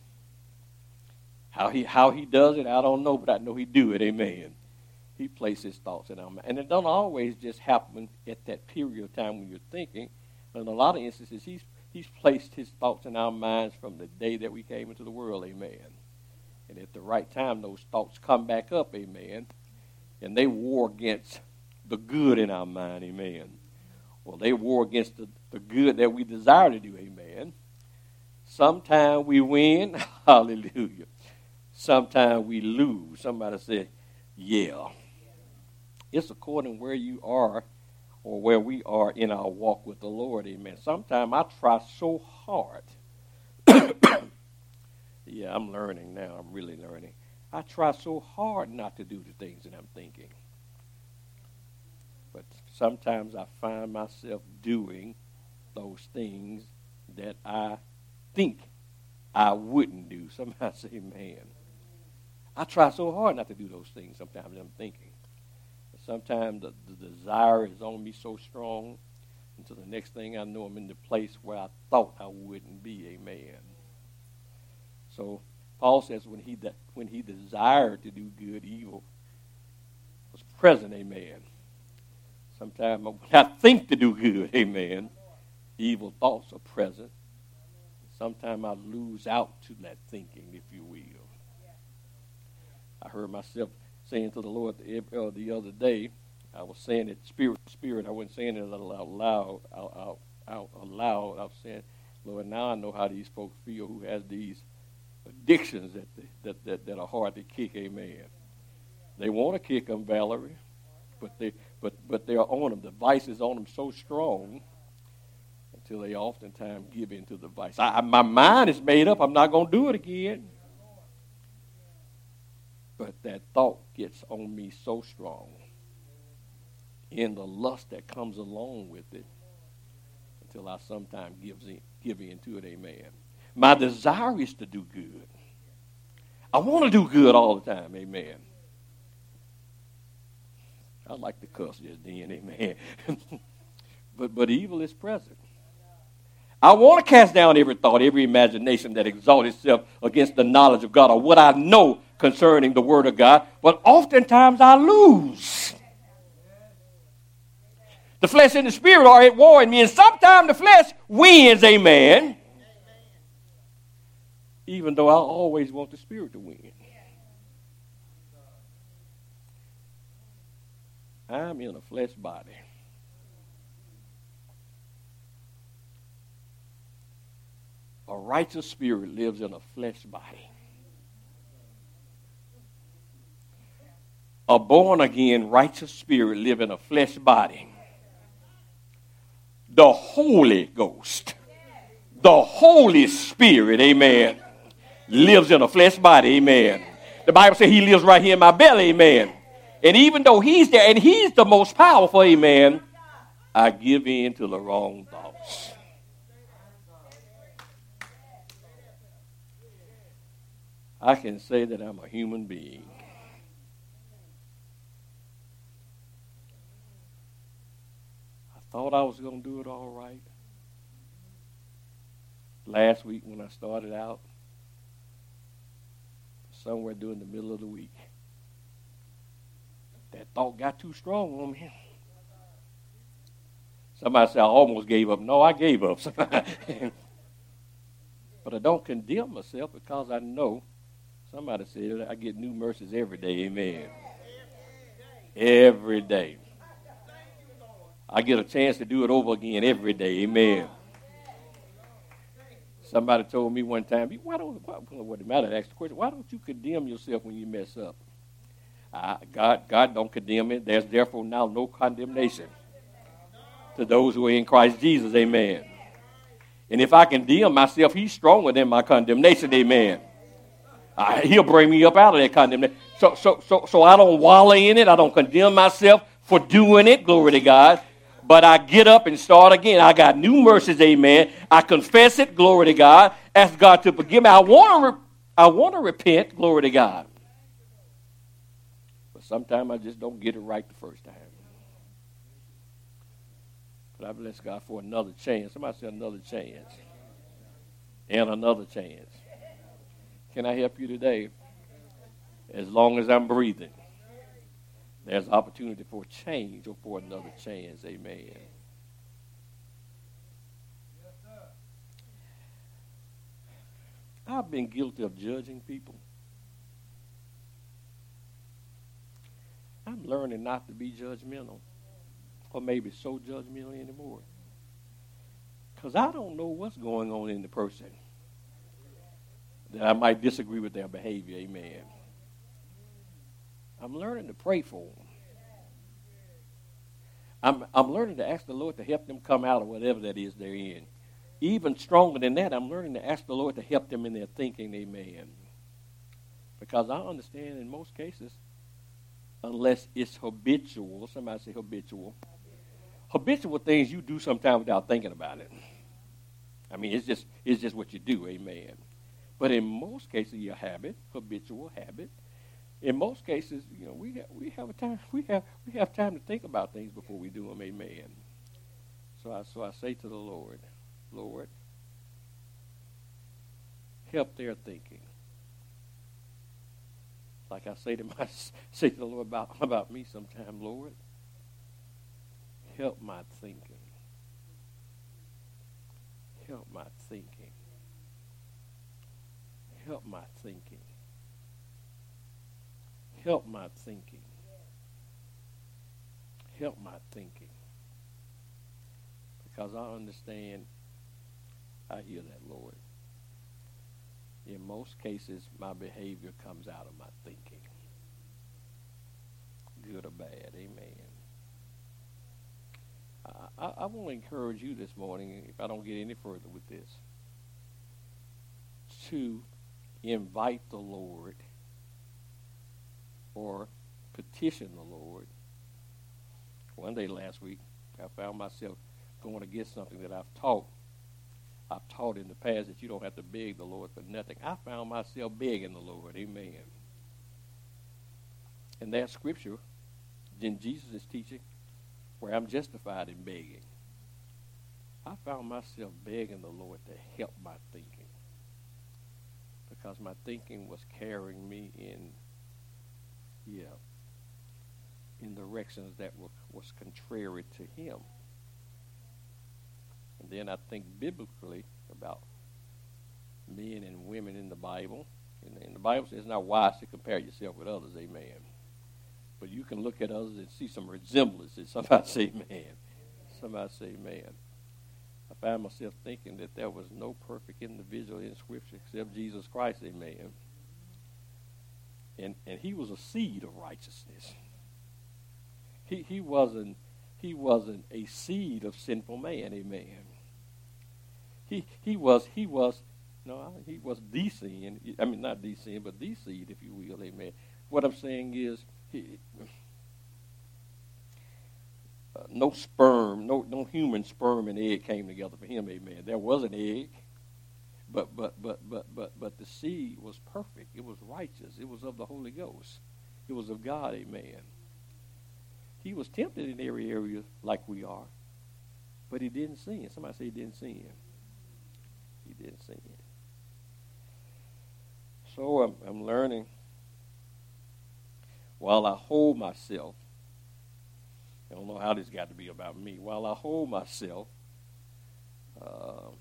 How he how he does it, I don't know, but I know he do it, amen. He places thoughts in our mind. And it don't always just happen at that period of time when you're thinking. In a lot of instances, he's he's placed his thoughts in our minds from the day that we came into the world, amen. And at the right time, those thoughts come back up, amen. And they war against the good in our mind, amen. Well, they war against the, the good that we desire to do, amen. Sometimes we win, hallelujah. Sometimes we lose. Somebody say, yeah. It's according where you are or where we are in our walk with the Lord, amen. Sometimes I try so hard. Yeah, I'm learning now. I'm really learning. I try so hard not to do the things that I'm thinking. But sometimes I find myself doing those things that I think I wouldn't do. Somebody say, man. I try so hard not to do those things sometimes I'm thinking. But sometimes the, the desire is on me so strong until the next thing I know I'm in the place where I thought I wouldn't be, amen. So Paul says when he de- when he desired to do good, evil was present, amen. Sometimes when I think to do good, amen, evil thoughts are present. Sometimes I lose out to that thinking, if you will. I heard myself saying to the Lord the, uh, the other day, I was saying it spirit spirit. I wasn't saying it out loud. Out, out, out loud. I was saying, Lord, now I know how these folks feel who has these addictions that, they, that, that, that are hard to kick, amen. They want to kick them, Valerie, but, they, but, but they're on them. The vice is on them so strong until they oftentimes give in to the vice. I, my mind is made up. I'm not going to do it again. But that thought gets on me so strong in the lust that comes along with it until I sometimes gives in, give in to it, amen. My desire is to do good. I want to do good all the time, amen. I like to cuss just then, amen. but, but evil is present. I want to cast down every thought, every imagination that exalts itself against the knowledge of God or what I know concerning the Word of God, but oftentimes I lose. The flesh and the spirit are at war in me, and sometimes the flesh wins, amen, even though I always want the spirit to win. I'm in a flesh body. A righteous spirit lives in a flesh body. A born-again righteous spirit lives in a flesh body. The Holy Ghost, the Holy Spirit, amen, lives in a flesh body, amen. The Bible says he lives right here in my belly, amen. And even though he's there and he's the most powerful, amen, I give in to the wrong thoughts. I can say that I'm a human being. I thought I was going to do it all right. Last week when I started out, somewhere during the middle of the week, that thought got too strong on me. Somebody said I almost gave up. No, I gave up. But I don't condemn myself because I know, somebody said I get new mercies every day, amen. Every day. I get a chance to do it over again every day, amen. Somebody told me one time, why don't, what the matter, asked the question, why don't you condemn yourself when you mess up? Uh, God, God don't condemn it. There's therefore now no condemnation to those who are in Christ Jesus, amen. And if I condemn myself, he's stronger than my condemnation, amen. Uh, he'll bring me up out of that condemnation. So, so, so, so I don't wallow in it. I don't condemn myself for doing it, glory to God. But I get up and start again. I got new mercies, amen. I confess it, glory to God. Ask God to forgive me. I want to, re- I want to repent, glory to God. But sometimes I just don't get it right the first time. But I bless God for another chance. Somebody say another chance. And another chance. Can I help you today? As long as I'm breathing, there's opportunity for change or for another chance. Amen. Yes, sir. I've been guilty of judging people. I'm learning not to be judgmental, or maybe so judgmental anymore. Because I don't know what's going on in the person that I might disagree with their behavior. Amen. I'm learning to pray for them. I'm, I'm learning to ask the Lord to help them come out of whatever that is they're in. Even stronger than that, I'm learning to ask the Lord to help them in their thinking, amen. Because I understand in most cases, unless it's habitual, somebody say habitual, habitual things you do sometimes without thinking about it. I mean, it's just it's just what you do, amen. But in most cases, your habit, habitual habit, in most cases, you know, we have, we have a time we have we have time to think about things before we do them. Amen. So I so I say to the Lord, Lord, help their thinking. Like I say to my say to the Lord about about me sometime, Lord, help my thinking. Help my thinking. Help my thinking. Help my thinking. Help my thinking. Because I understand, I hear that, Lord. In most cases, my behavior comes out of my thinking. Good or bad, amen. I, I, I want to encourage you this morning, if I don't get any further with this, to invite the Lord or petition the Lord. One day last week, I found myself going against something that I've taught. I've taught in the past that you don't have to beg the Lord for nothing. I found myself begging the Lord. Amen. And that scripture, in Jesus' teaching, where I'm justified in begging, I found myself begging the Lord to help my thinking. Because my thinking was carrying me in Yeah, in directions that were, was contrary to him. And then I think biblically about men and women in the Bible. And, and the Bible says it's not wise to compare yourself with others, amen. But you can look at others and see some resemblances. Somebody say amen. Somebody say amen. I found myself thinking that there was no perfect individual in Scripture except Jesus Christ, amen. And and he was a seed of righteousness. He he wasn't he wasn't a seed of sinful man, amen. He he was he was No, I- he was the sin. I mean, not the sin, but the seed, if you will. Amen. What I'm saying is, he, uh, no sperm, no no human sperm and egg came together for him. Amen. There was an egg, but but but but but but the seed was perfect. It was righteous. It was of the Holy Ghost. It was of God. Amen. He was tempted in every area like we are, but he didn't sin. Somebody say he didn't sin. He didn't sin. So I'm, I'm learning while I hold myself. I don't know how this got to be about me. While I hold myself, uh,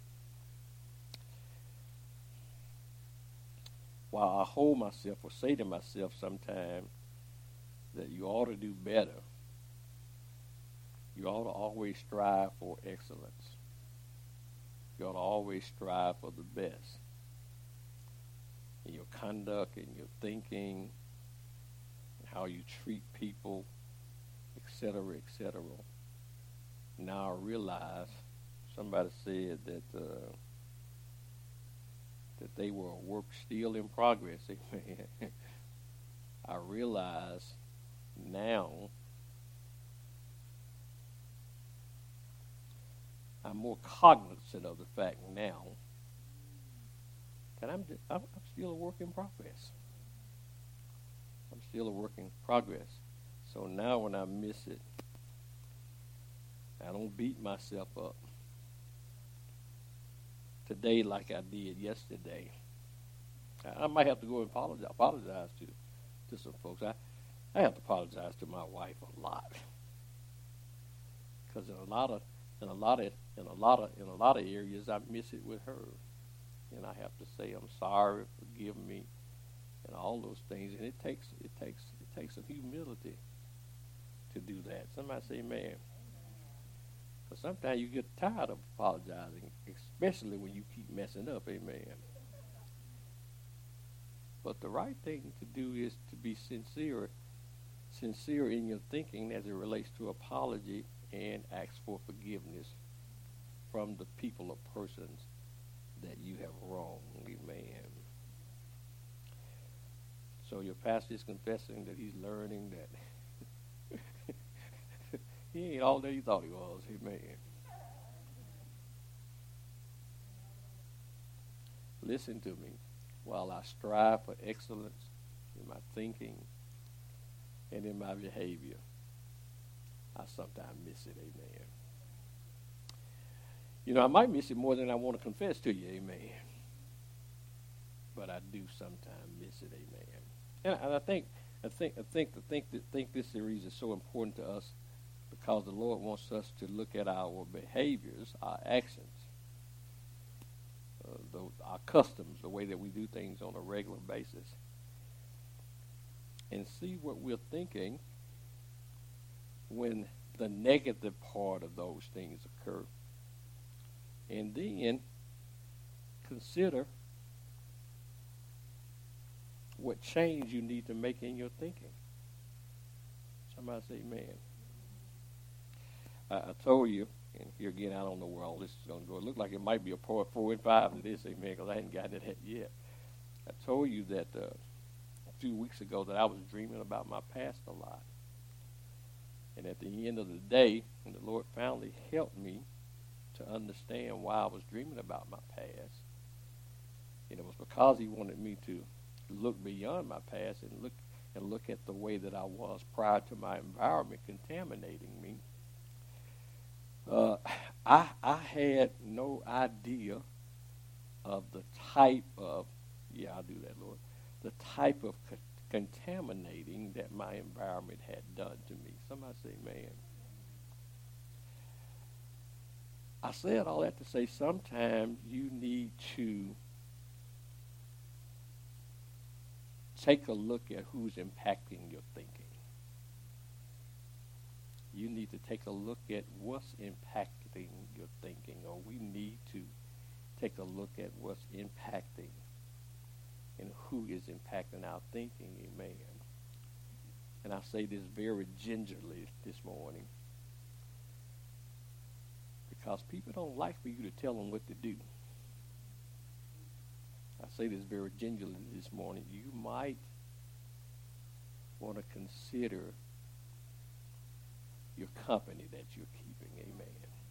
while I hold myself or say to myself sometimes that you ought to do better, you ought to always strive for excellence. You ought to always strive for the best in your conduct, in your thinking, and how you treat people, et cetera, et cetera. Now I realize, somebody said that uh, that they were a work still in progress. Amen. I realize now I'm more cognizant of the fact now that I'm, just, I'm, I'm still a work in progress. I'm still a work in progress. So now when I miss it, I don't beat myself up today like I did yesterday. I, I might have to go and apologize, apologize to, to some folks. I, I have to apologize to my wife a lot, because in a lot of in a lot of in a lot of in a lot of areas I miss it with her, and I have to say I'm sorry, forgive me, and all those things. And it takes it takes it takes some humility to do that. Somebody say amen. Because sometimes you get tired of apologizing, especially when you keep messing up. Amen. But the right thing to do is to be sincere, sincere in your thinking as it relates to apology and ask for forgiveness from the people or persons that you have wronged. Amen. So your pastor is confessing that he's learning that he ain't all that he thought he was. Amen. Listen to me. While I strive for excellence in my thinking and in my behavior, I sometimes miss it. Amen. You know, I might miss it more than I want to confess to you. Amen. But I do sometimes miss it. Amen. And, and I think, I think, I think, I think, I think this series is so important to us because the Lord wants us to look at our behaviors, our actions, uh, the, our customs, the way that we do things on a regular basis, and see what we're thinking when the negative part of those things occur. And then consider what change you need to make in your thinking. Somebody say amen. I, I told you, and here again, I don't know where all this is going to go. It looked like it might be a part four and five to this, amen, because I hadn't gotten it yet. I told you that uh, a few weeks ago that I was dreaming about my past a lot. And at the end of the day, when the Lord finally helped me to understand why I was dreaming about my past, and it was because he wanted me to look beyond my past and look and look at the way that I was prior to my environment contaminating me. Uh, I I had no idea of the type of, yeah, I'll do that, Lord, the type of co- contaminating that my environment had done to me. Somebody say, man. I said all that to say sometimes you need to take a look at who's impacting your thinking. You need to take a look at what's impacting your thinking, or we need to take a look at what's impacting and who is impacting our thinking. Amen. And I say this very gingerly this morning because people don't like for you to tell them what to do. I say this very genuinely this morning, you might want to consider your company that you're keeping. Amen.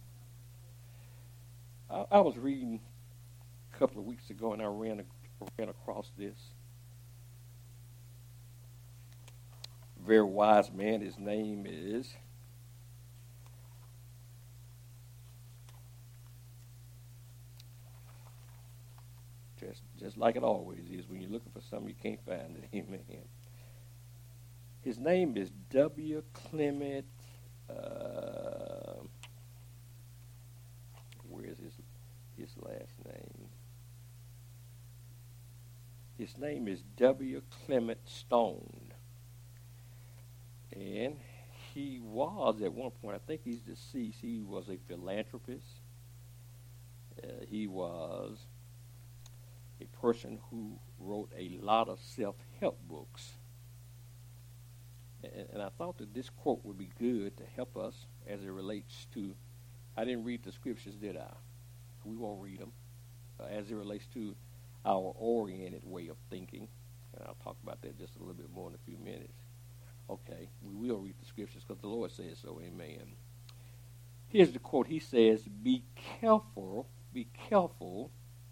I, I was reading a couple of weeks ago, and I ran, ran across this very wise man. His name is just just like it always is when you're looking for something you can't find it. Amen. His name is W. Clement. Uh, where is his his last name? His name is W. Clement Stone. And he was, at one point, I think he's deceased, he was a philanthropist. Uh, he was a person who wrote a lot of self-help books. And, and I thought that this quote would be good to help us as it relates to, I didn't read the scriptures, did I? We won't read them. Uh, as it relates to our oriented way of thinking. And I'll talk about that just a little bit more in a few minutes. Okay, we will read the scriptures because the Lord says so, amen. Here's the quote. He says, be careful, be careful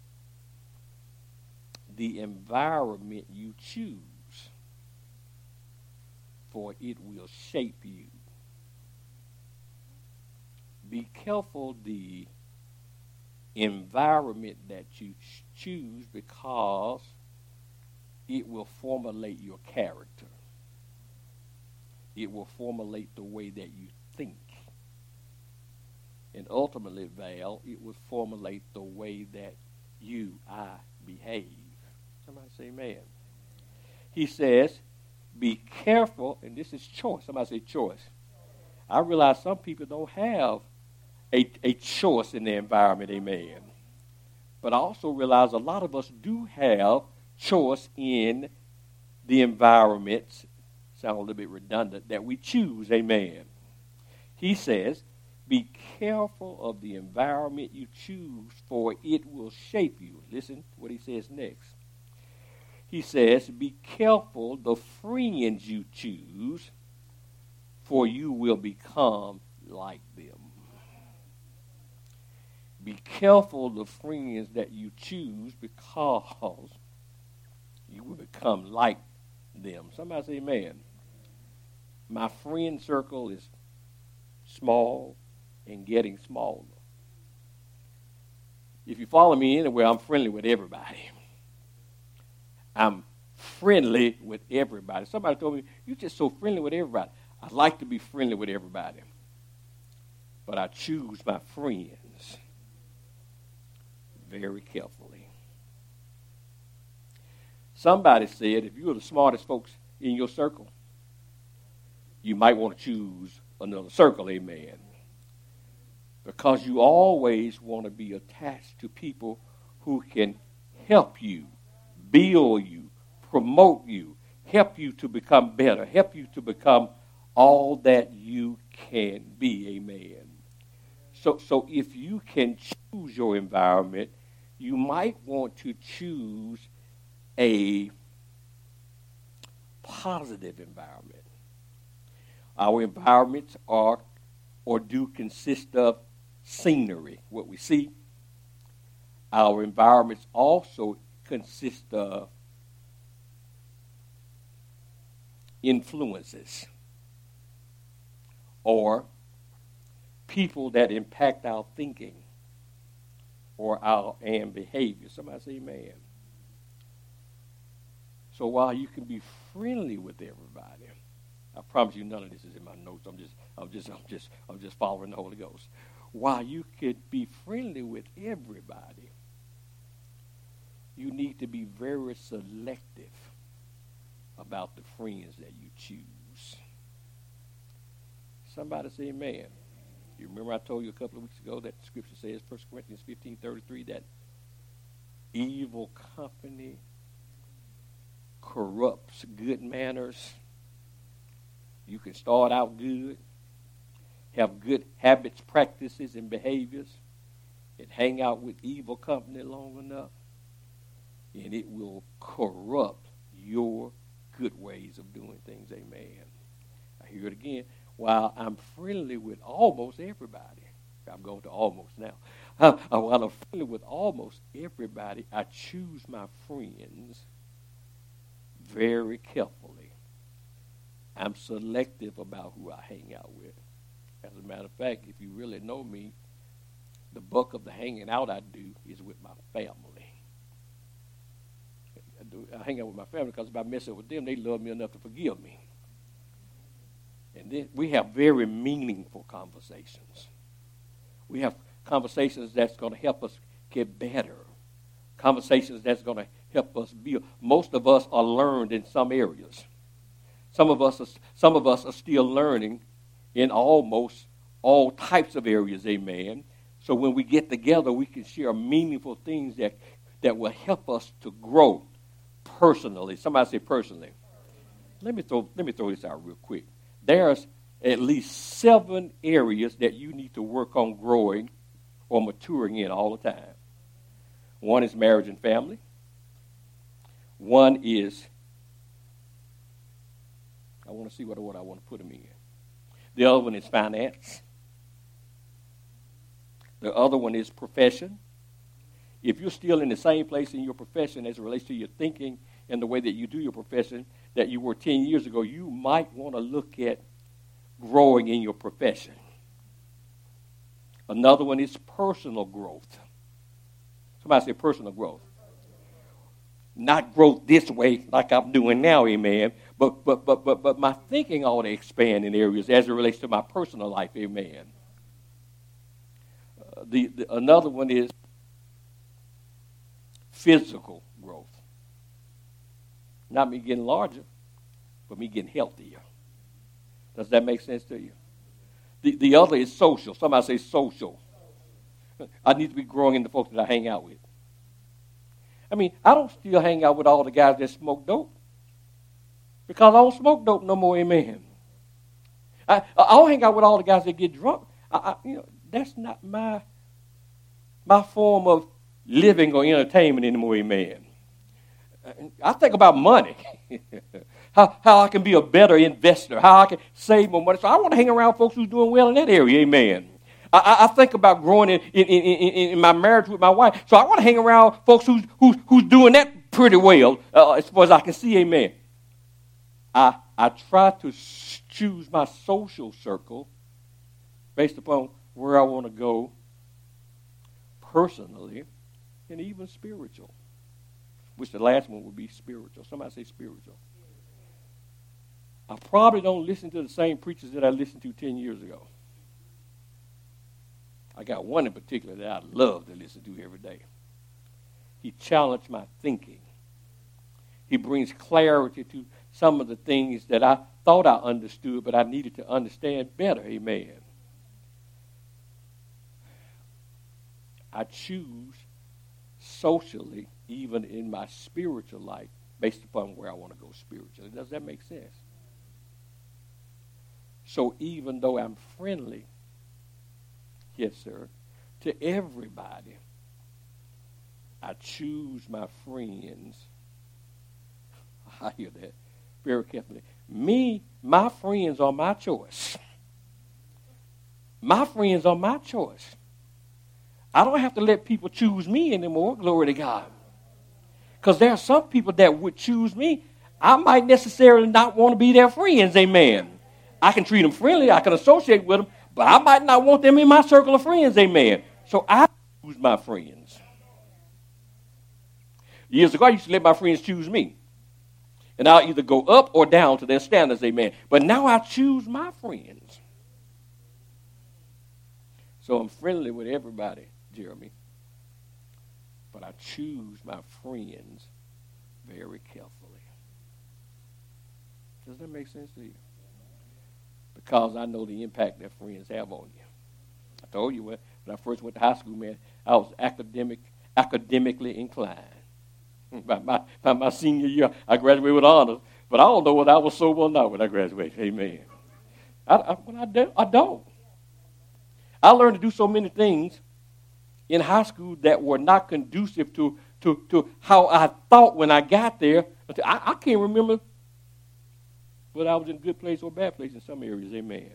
the environment you choose, for it will shape you. Be careful the environment that you ch- choose because it will formulate your character. It will formulate the way that you think. And ultimately, Val, it will formulate the way that you, I, behave. Somebody say amen. He says, be careful, and this is choice. Somebody say choice. I realize some people don't have a, a choice in their environment, amen. But I also realize a lot of us do have choice in the environments, sound a little bit redundant, that we choose, amen. He says, be careful of the environment you choose, for it will shape you. Listen to what he says next. He says, be careful the friends you choose, for you will become like them. Be careful the friends that you choose, because you will become like them. Somebody say amen. My friend circle is small and getting smaller. If you follow me anywhere, I'm friendly with everybody. I'm friendly with everybody. Somebody told me, you're just so friendly with everybody. I like to be friendly with everybody, but I choose my friends very carefully. Somebody said, if you're the smartest folks in your circle, you might want to choose another circle, amen. Because you always want to be attached to people who can help you, build you, promote you, help you to become better, help you to become all that you can be, amen. So, so if you can choose your environment, you might want to choose a positive environment. Our environments are or do consist of scenery, what we see. Our environments also consist of influences or people that impact our thinking or our and behavior. Somebody say amen. So while you can be friendly with everybody, I promise you none of this is in my notes. I'm just I'm just I'm just I'm just following the Holy Ghost. While you could be friendly with everybody, you need to be very selective about the friends that you choose. Somebody say amen. You remember I told you a couple of weeks ago that the scripture says, First Corinthians fifteen thirty-three, that evil company corrupts good manners. You can start out good, have good habits, practices, and behaviors, and hang out with evil company long enough, and it will corrupt your good ways of doing things. Amen. I hear it again. While I'm friendly with almost everybody, I'm going to almost now. Uh, while I'm friendly with almost everybody, I choose my friends very carefully. I'm selective about who I hang out with. As a matter of fact, if you really know me, the bulk of the hanging out I do is with my family. I, do, I hang out with my family because if I mess up with them, they love me enough to forgive me. And then we have very meaningful conversations. We have conversations that's going to help us get better. Conversations that's going to help us build. Most of us are learned in some areas. Some of us are, some of us are still learning in almost all types of areas, amen. So when we get together, we can share meaningful things that, that will help us to grow personally. Somebody say personally. Let me throw, let me throw this out real quick. There's at least seven areas that you need to work on growing or maturing in all the time. One is marriage and family. One is, I want to see what, what I want to put them in. The other one is finance. The other one is profession. If you're still in the same place in your profession as it relates to your thinking and the way that you do your profession that you were ten years ago, you might want to look at growing in your profession. Another one is personal growth. Somebody say personal growth. Not growth this way like I'm doing now, amen. But but but but but my thinking ought to expand in areas as it relates to my personal life, amen. Uh, the, the another one is physical growth. Not me getting larger, but me getting healthier. Does that make sense to you? The the other is social. Somebody say social. I need to be growing in the folks that I hang out with. I mean, I don't still hang out with all the guys that smoke dope because I don't smoke dope no more, amen. I, I don't hang out with all the guys that get drunk. I, I, you know, that's not my, my form of living or entertainment anymore, amen. I think about money, how, how I can be a better investor, how I can save more money. So I want to hang around folks who's doing well in that area, amen. I, I think about growing in, in, in, in, in my marriage with my wife. So I want to hang around folks who's, who's, who's doing that pretty well, uh, as far as I can see, amen. I, I try to choose my social circle based upon where I want to go personally and even spiritual, which the last one would be spiritual. Somebody say spiritual. I probably don't listen to the same preachers that I listened to ten years ago. I got one in particular that I love to listen to every day. He challenged my thinking. He brings clarity to some of the things that I thought I understood, but I needed to understand better. Amen. I choose socially, even in my spiritual life, based upon where I want to go spiritually. Does that make sense? So even though I'm friendly, yes, sir, to everybody, I choose my friends. I hear that very carefully. Me, my friends are my choice. My friends are my choice. I don't have to let people choose me anymore, glory to God. Because there are some people that would choose me. I might necessarily not want to be their friends, amen. I can treat them friendly, I can associate with them, but I might not want them in my circle of friends, amen. So I choose my friends. Years ago, I used to let my friends choose me. And I'll either go up or down to their standards, amen. But now I choose my friends. So I'm friendly with everybody, Jeremy. But I choose my friends very carefully. Does that make sense to you? Because I know the impact that friends have on you. I told you when, when I first went to high school, man, I was academic, academically inclined. By my, by my senior year, I graduated with honors, but I don't know whether I was sober or not when I graduated. Amen. I, I, when I, do, I don't. I learned to do so many things in high school that were not conducive to to, to how I thought when I got there. I, I can't remember whether I was in a good place or a bad place in some areas. Amen.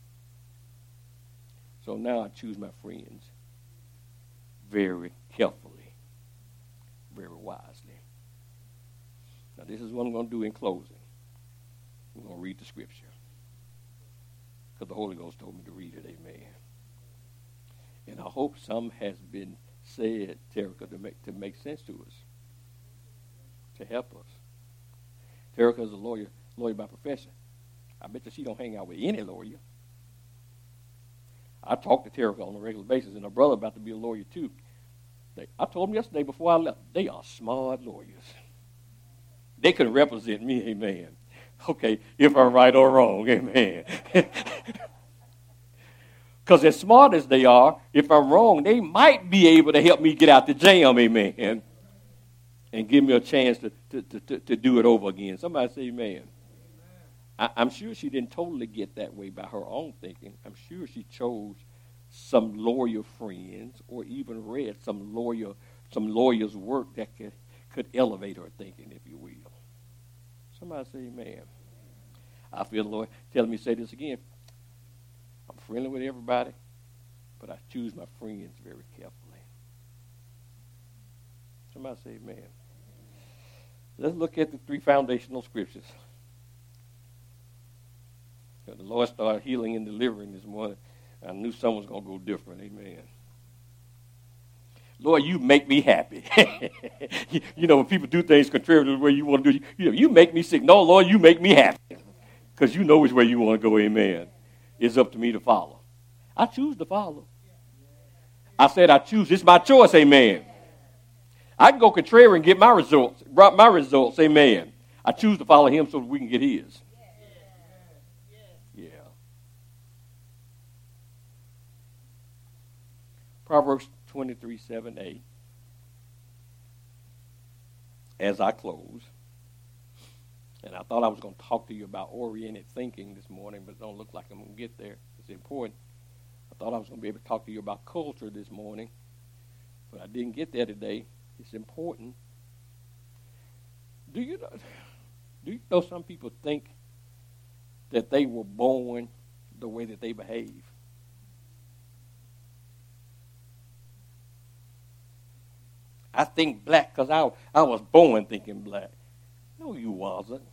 So now I choose my friends very carefully, very wisely. Now this is what I'm going to do in closing. I'm going to read the scripture because the Holy Ghost told me to read it. Amen. And I hope some has been said, Terica, to make to make sense to us, to help us. Terica is a lawyer, lawyer by profession. I bet you she don't hang out with any lawyer. I talk to Terica on a regular basis, and her brother about to be a lawyer too. They, I told him yesterday before I left, they are smart lawyers. They can represent me, amen. Okay, if I'm right or wrong, amen. Because as smart as they are, if I'm wrong, they might be able to help me get out the jam, amen, and give me a chance to, to, to, to do it over again. Somebody say amen. I, I'm sure she didn't totally get that way by her own thinking. I'm sure she chose some lawyer friends or even read some lawyer, some lawyer's work that could, could elevate her thinking, if you will. Somebody say amen. I feel the Lord telling me to say this again. I'm friendly with everybody, but I choose my friends very carefully. Somebody say amen. Let's look at the three foundational scriptures. The Lord started healing and delivering this morning. I knew someone was going to go different. Amen. Lord, you make me happy. You know, when people do things contrary to the way you want to do it, you know, you make me sick. No, Lord, you make me happy. Because you know which way you want to go, amen. It's up to me to follow. I choose to follow. I said I choose. It's my choice, amen. I can go contrary and get my results, brought my results, amen. I choose to follow him so that we can get his. Yeah. Proverbs twenty-three, seven a. As I close, and I thought I was going to talk to you about oriented thinking this morning, but it don't look like I'm going to get there. It's important. I thought I was going to be able to talk to you about culture this morning, but I didn't get there today. It's important. Do you know, do you know some people think that they were born the way that they behave? I think black because I, I was born thinking black. No, you wasn't.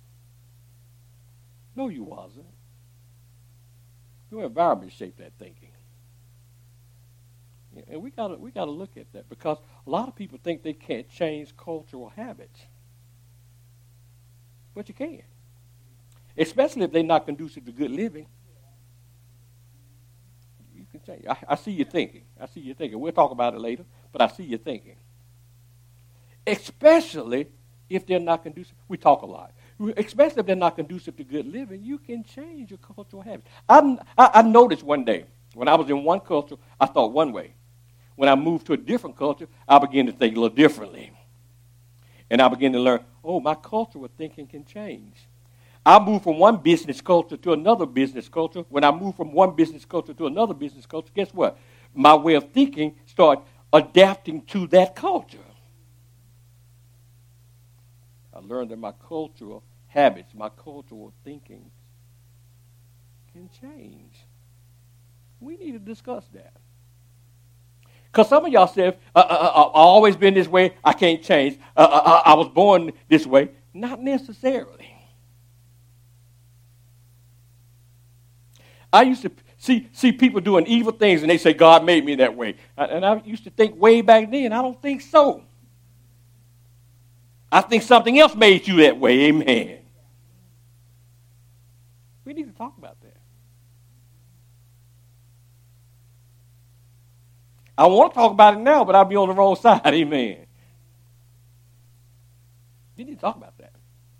No, you wasn't. Your environment shaped that thinking. Yeah, and we gotta we gotta look at that because a lot of people think they can't change cultural habits. But you can. Especially if they're not conducive to good living. You can change. I, I see you thinking. I see you thinking. We'll talk about it later, but I see you thinking. Especially if they're not conducive. We talk a lot. Especially if they're not conducive to good living, you can change your cultural habits. I, I, I noticed one day, when I was in one culture, I thought one way. When I moved to a different culture, I began to think a little differently. And I began to learn, oh, my cultural thinking can change. I moved from one business culture to another business culture. When I moved from one business culture to another business culture, guess what? My way of thinking started adapting to that culture. I learned that my cultural habits, my cultural thinking can change. We need to discuss that. Because some of y'all said, uh, uh, uh, I've always been this way, I can't change. Uh, uh, I was born this way. Not necessarily. I used to see, see people doing evil things and they say, God made me that way. And I used to think way back then, I don't think so. I think something else made you that way. Amen. We need to talk about that. I want to talk about it now, but I'll be on the wrong side. Amen. We need to talk about that.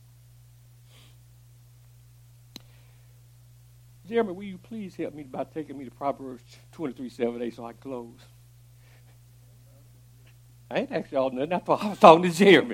Jeremy, will you please help me by taking me to Proverbs twenty-three, seven, eight so I can close? I ain't asked y'all nothing. I thought I was talking to Jeremy.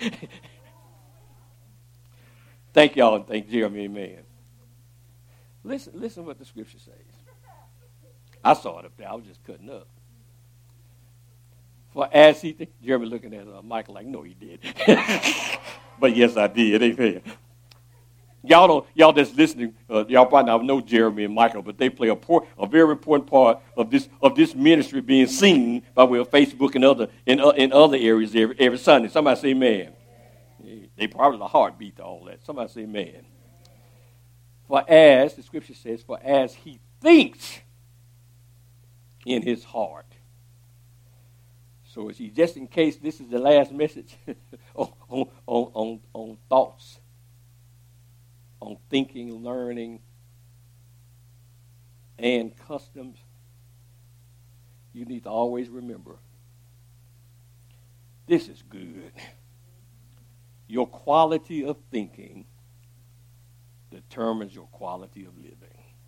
Thank y'all and thank Jeremy. Amen. Listen, listen what the scripture says. I saw it up there. I was just cutting up. For as he, th- Jeremy looking at uh, Michael like, no, he did. But yes, I did. Amen. Y'all don't, y'all that's listening, uh, y'all probably not know Jeremy and Michael, but they play a, por- a very important part of this of this ministry being seen by way of Facebook and other in, uh, in other areas every, every Sunday. Somebody say amen. They probably the heartbeat to all that. Somebody say amen. For as, the scripture says, for as he thinks in his heart. So is he, just in case this is the last message on, on, on, on thoughts, on thinking, learning, and customs, you need to always remember, this is good. Your quality of thinking determines your quality of living.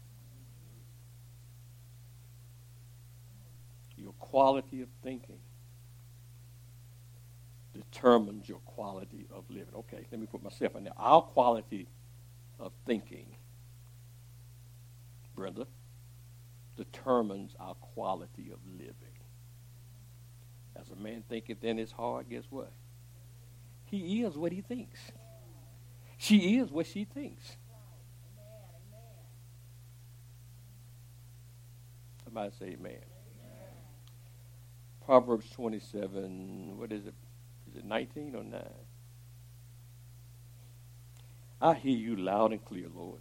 Your quality of thinking determines your quality of living. Okay, let me put myself in there. Our quality of thinking, Brenda, determines our quality of living. As a man thinketh in his heart, guess what? He is what he thinks. She is what she thinks. Somebody say amen. Proverbs twenty-seven, what is it? Is it nineteen or nine? I hear you loud and clear, Lord.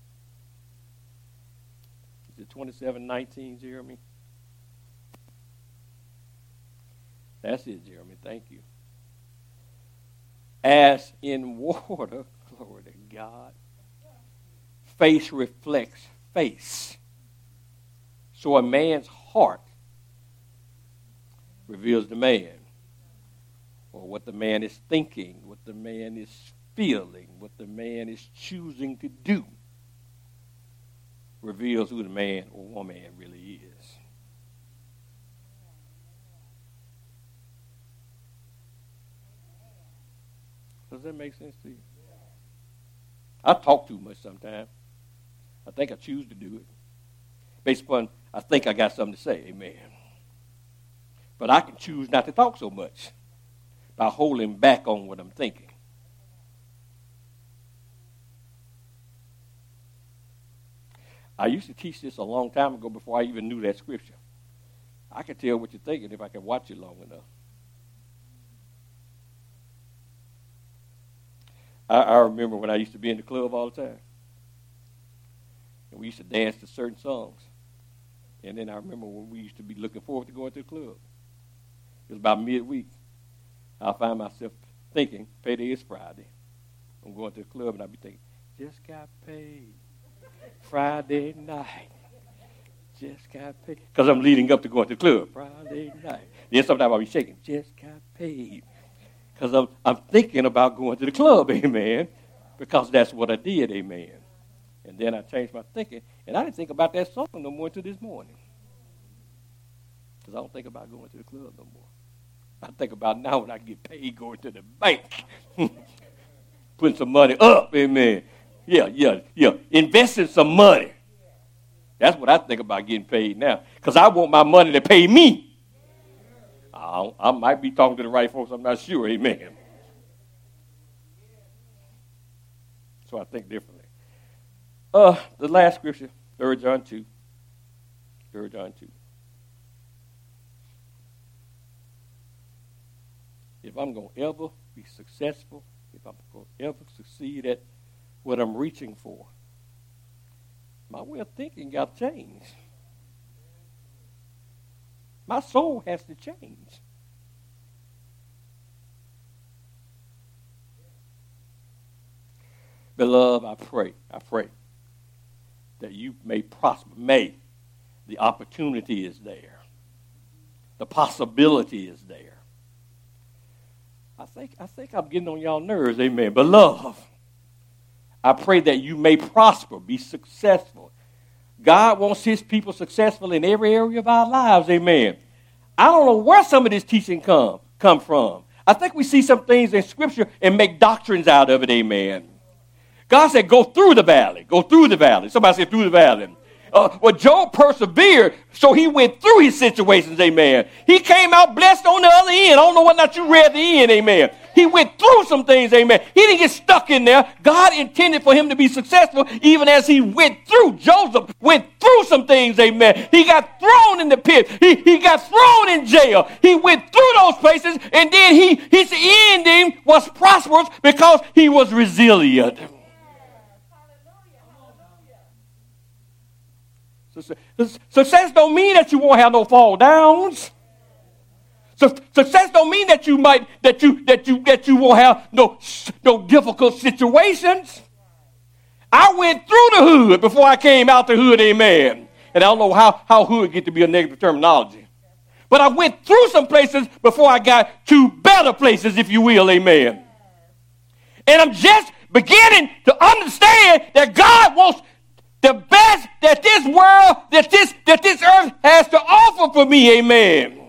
Is it twenty-seven nineteen, Jeremy? That's it, Jeremy. Thank you. As in water, glory to God, face reflects face. So a man's heart reveals the man, or what the man is thinking, what the man is feeling, what the man is choosing to do, reveals who the man or woman really is. Does that make sense to you? I talk too much sometimes. I think I choose to do it. Based upon, I think I got something to say, amen. But I can choose not to talk so much by holding back on what I'm thinking. I used to teach this a long time ago before I even knew that scripture. I can tell what you're thinking if I can watch it long enough. I, I remember when I used to be in the club all the time. And we used to dance to certain songs. And then I remember when we used to be looking forward to going to the club. It was about midweek. I'll find myself thinking, payday is Friday. I'm going to the club and I'll be thinking, just got paid. Friday night. Just got paid. Because I'm leading up to going to the club. Friday night. Then sometimes I'll be shaking, just got paid. Because I'm, I'm thinking about going to the club, amen. Because that's what I did, amen. And then I changed my thinking. And I didn't think about that song no more until this morning. Because I don't think about going to the club no more. I think about now when I get paid going to the bank. Putting some money up, amen. Yeah, yeah, yeah. Investing some money. That's what I think about getting paid now. Because I want my money to pay me. I, I might be talking to the right folks. I'm not sure, amen. So I think differently. Uh, the last scripture, Third John two. Third John two. If I'm going to ever be successful, if I'm going to ever succeed at what I'm reaching for, my way of thinking got to change. My soul has to change. Beloved, I pray, I pray that you may prosper. May. The opportunity is there. The possibility is there. I think, I think I'm getting on y'all nerves, amen. Beloved, I pray that you may prosper, be successful. God wants his people successful in every area of our lives, amen. I don't know where some of this teaching come, come from. I think we see some things in Scripture and make doctrines out of it, amen. God said, go through the valley. Go through the valley. Somebody said through the valley. Uh, well, Job persevered, so he went through his situations, amen. He came out blessed on the other end. I don't know whether or not you read the end, amen. He went through some things, amen. He didn't get stuck in there. God intended for him to be successful even as he went through. Joseph went through some things, amen. He got thrown in the pit. He, he got thrown in jail. He went through those places, and then he his ending was prosperous because he was resilient. Success don't mean that you won't have no fall downs. So success don't mean that you might that you that you that you won't have no no difficult situations. I went through the hood before I came out the hood, amen. And I don't know how, how hood get to be a negative terminology. But I went through some places before I got to better places, if you will, amen. And I'm just beginning to understand that God wants the best that this world, that this, that this earth has to offer for me, amen.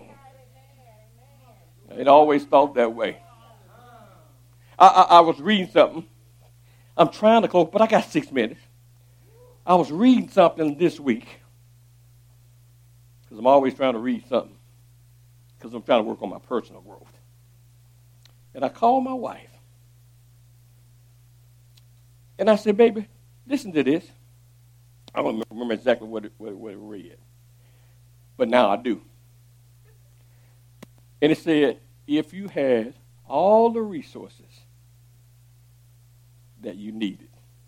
It always thought that way. I, I, I was reading something. I'm trying to close, but I got six minutes. I was reading something this week, because I'm always trying to read something, because I'm trying to work on my personal growth. And I called my wife. And I said, baby, listen to this. I don't remember exactly what it, what, it, what it read. But now I do. And it said, if you had all the resources that you needed,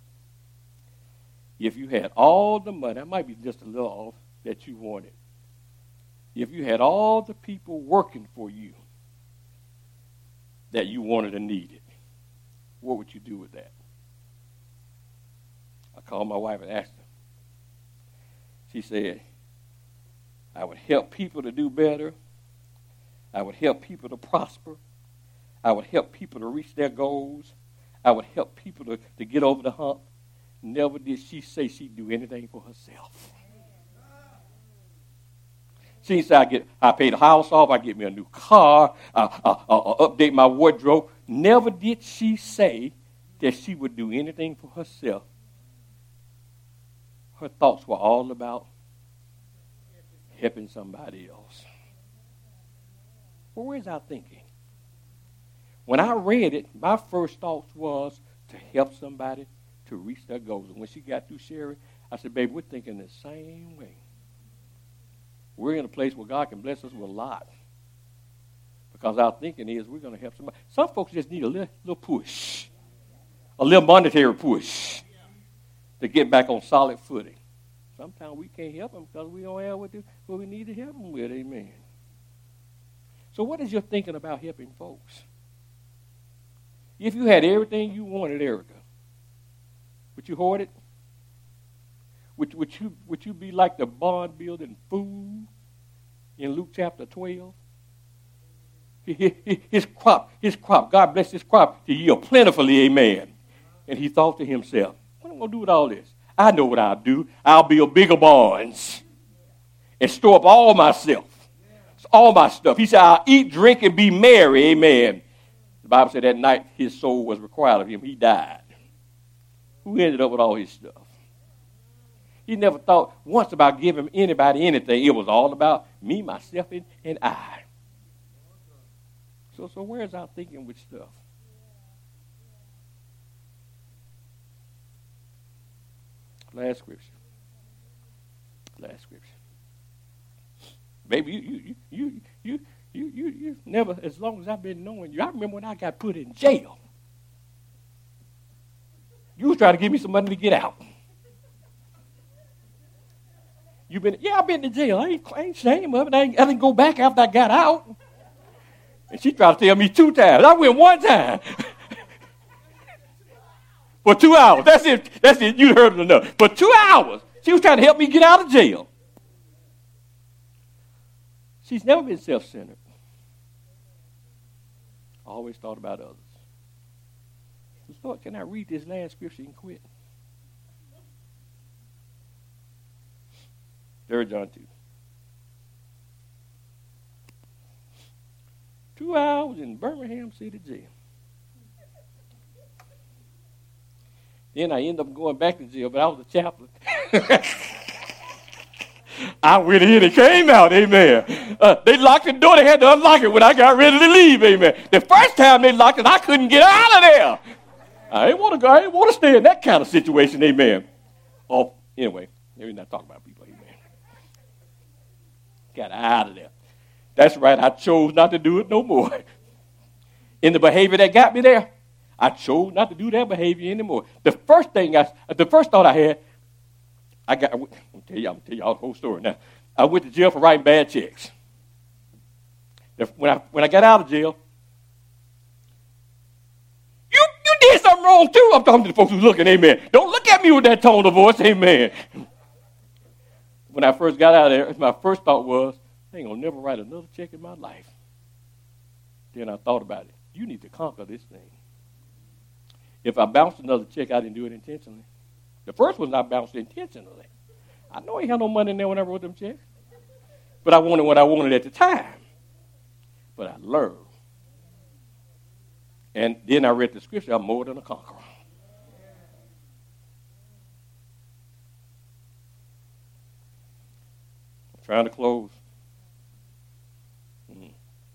if you had all the money, that might be just a little off, that you wanted, if you had all the people working for you that you wanted and needed, what would you do with that? I called my wife and asked her. She said, I would help people to do better. I would help people to prosper. I would help people to reach their goals. I would help people to, to get over the hump. Never did she say she'd do anything for herself. She said, I get, I pay the house off, I get me a new car, I, I, I, I update my wardrobe. Never did she say that she would do anything for herself. Her thoughts were all about helping somebody else. Well, where's our thinking? When I read it, my first thoughts was to help somebody to reach their goals. And when she got through sharing, I said, baby, we're thinking the same way. We're in a place where God can bless us with a lot. Because our thinking is we're going to help somebody. Some folks just need a little, little push, a little monetary push to get back on solid footing. Sometimes we can't help them because we don't have what, do, what we need to help them with, amen. So what is your thinking about helping folks? If you had everything you wanted, Erica, would you hoard it? Would, would, you, would you be like the bond building fool in Luke chapter twelve? His crop, his crop, God bless his crop to yield plentifully, amen. And he thought to himself, what am I going to do with all this? I know what I'll do. I'll build bigger barns and store up all myself, all my stuff. He said, I'll eat, drink, and be merry, amen. The Bible said that night his soul was required of him. He died. Who ended up with all his stuff? He never thought once about giving anybody anything. It was all about me, myself, and, and I. So, so where's our thinking with stuff? Last scripture. Last scripture. Baby, you you you you you you you never, as long as I've been knowing you, I remember when I got put in jail. You was trying to give me some money to get out. You been, yeah, I've been to jail. I ain't, I ain't ashamed of it. I, ain't, I didn't go back after I got out. And she tried to tell me two times. I went one time. For two hours. That's it. That's it. You heard it enough. For two hours. She was trying to help me get out of jail. She's never been self-centered. Always thought about others. So, Lord, can I read this last scripture and quit? Third John two. Two hours in Birmingham City Jail. Then I ended up going back to jail, but I was a chaplain. I went in and came out, amen. Uh, they locked the door. They had to unlock it when I got ready to leave, amen. The first time they locked it, I couldn't get out of there. I didn't want to go. I didn't want to stay in that kind of situation, amen. Oh, anyway, we're not talking about people, amen. Got out of there. That's right. I chose not to do it no more. In the behavior that got me there, I chose not to do that behavior anymore. The first thing I, the first thought I had, I got. I'm gonna tell you, I'm gonna tell y'all the whole story now. I went to jail for writing bad checks. When I when I got out of jail, you you did something wrong too. I'm talking to the folks who's looking, amen. Don't look at me with that tone of voice, amen. When I first got out of there, my first thought was, I ain't gonna never write another check in my life. Then I thought about it. You need to conquer this thing. If I bounced another check, I didn't do it intentionally. The first one I bounced intentionally. I know I ain't had no money in there when I wrote them checks. But I wanted what I wanted at the time. But I learned. And then I read the scripture, I'm more than a conqueror. I'm trying to close. Mm.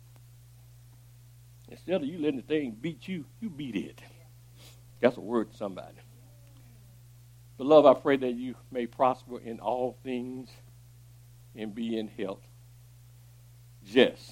Instead of you letting the thing beat you, you beat it. That's a word to somebody. Beloved, I pray that you may prosper in all things and be in health. Just.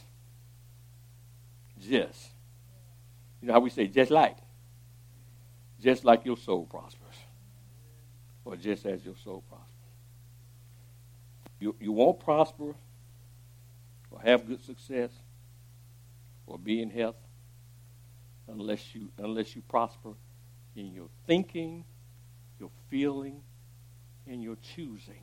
Just. You know how we say just like? Just like your soul prospers. Or just as your soul prospers. You, you won't prosper or have good success or be in health unless you unless you prosper in your thinking, your feeling, and your choosing.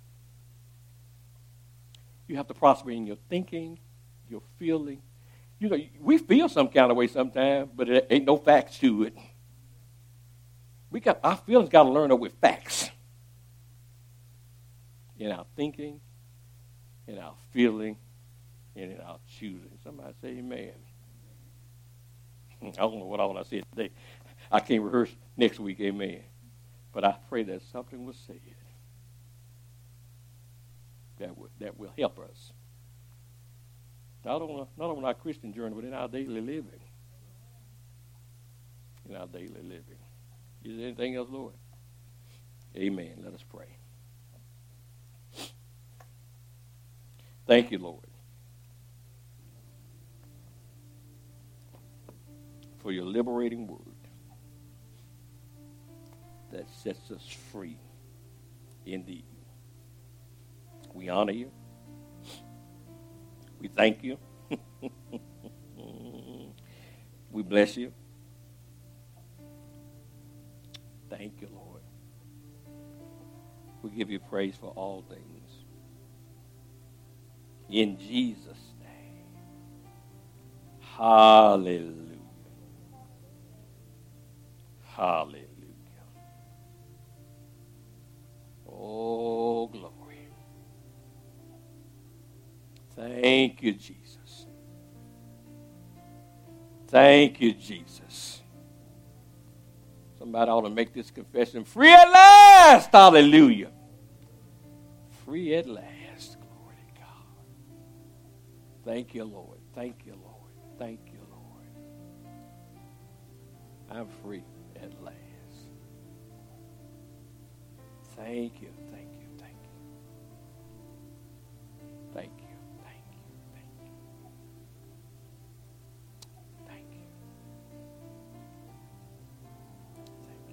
You have to prosper in your thinking, your feeling. You know, we feel some kind of way sometimes, but it ain't no facts to it. We got our feelings got to learn it with facts. In our thinking, in our feeling, and in our choosing. Somebody say amen. I don't know what all I said today. I can't rehearse next week, amen. But I pray that something was said that will, that will help us. Not on, a, not on our Christian journey, but in our daily living. In our daily living. Is there anything else, Lord? Amen. Let us pray. Thank you, Lord, for your liberating word that sets us free indeed. We honor you. We thank you. We bless you. Thank you, Lord. We give you praise for all things. In Jesus' name. Hallelujah. Hallelujah. Oh, glory. Thank you, Jesus. Thank you, Jesus. Somebody ought to make this confession. Free at last. Hallelujah. Free at last. Thank you, Lord. Thank you, Lord. Thank you, Lord. I'm free at last. Thank you, thank you, thank you. Thank you, thank you, thank you. Thank you. Thank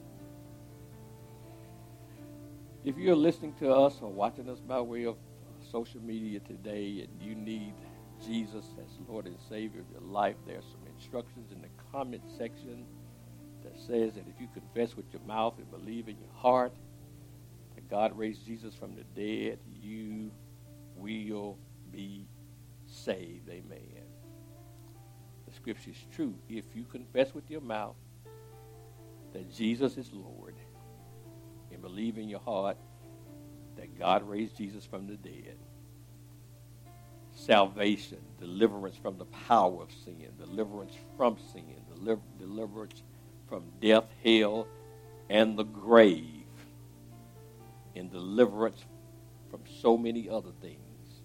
you. If you're listening to us or watching us by way of social media today and you need Jesus as Lord and Savior of your life, there's some instructions in the comment section that says that if you confess with your mouth and believe in your heart that God raised Jesus from the dead, you will be saved. Amen. The scripture is true. If you confess with your mouth that Jesus is Lord and believe in your heart that God raised Jesus from the dead, salvation, deliverance from the power of sin, deliverance from sin, deliver, deliverance from death, hell, and the grave, and deliverance from so many other things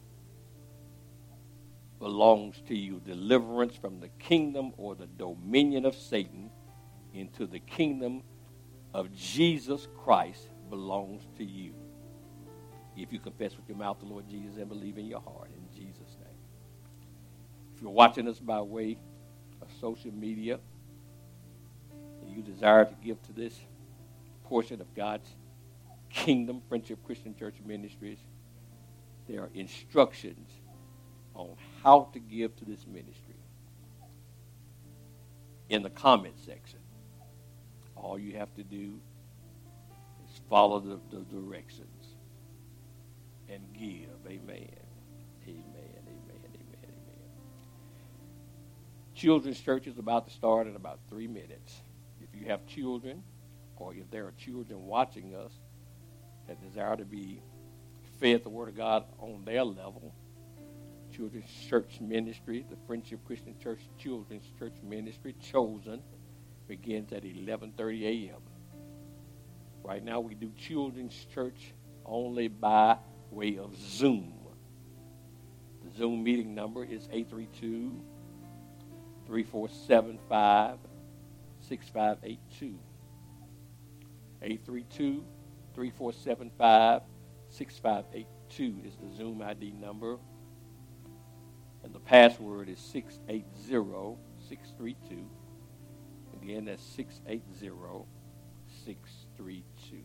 belongs to you. Deliverance from the kingdom or the dominion of Satan into the kingdom of Jesus Christ belongs to you. If you confess with your mouth the Lord Jesus and believe in your heart, in Jesus' name. If you're watching us by way of social media and you desire to give to this portion of God's Kingdom Friendship Christian Church Ministries, there are instructions on how to give to this ministry in the comment section. All you have to do is follow the, the directions and give. Amen. Amen. Amen. Amen. Amen. Children's church is about to start in about three minutes. If you have children, or if there are children watching us that desire to be fed the Word of God on their level, Children's Church Ministry, the Friendship Christian Church Children's Church Ministry, Chosen, begins at eleven thirty a.m. Right now we do Children's Church only by way of Zoom. The Zoom meeting number is eight three two, three four seven five, six five eight two. eight three two, three four seven five, six five eight two is the Zoom I D number. And the password is six eight zero, six three two. Again, that's six eight zero, six three two.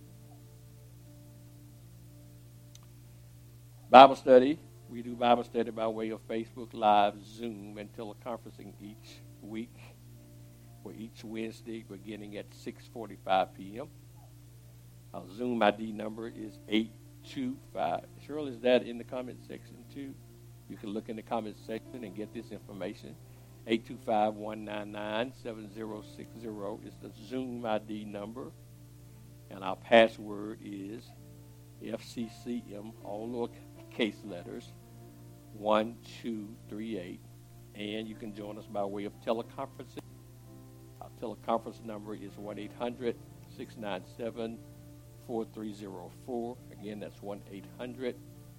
Bible study. We do Bible study by way of Facebook Live, Zoom, and teleconferencing each week, for each Wednesday beginning at six forty-five p.m. Our Zoom I D number is eight two five. Cheryl, is that in the comment section too? You can look in the comment section and get this information. eight two five, one nine nine, seven zero six zero is the Zoom I D number. And our password is F C C M, all lowercase letters, one two three eight. And you can join us by way of teleconferencing. Our teleconference number is one eight hundred, six nine seven, four three zero four. Again, that's one eight hundred,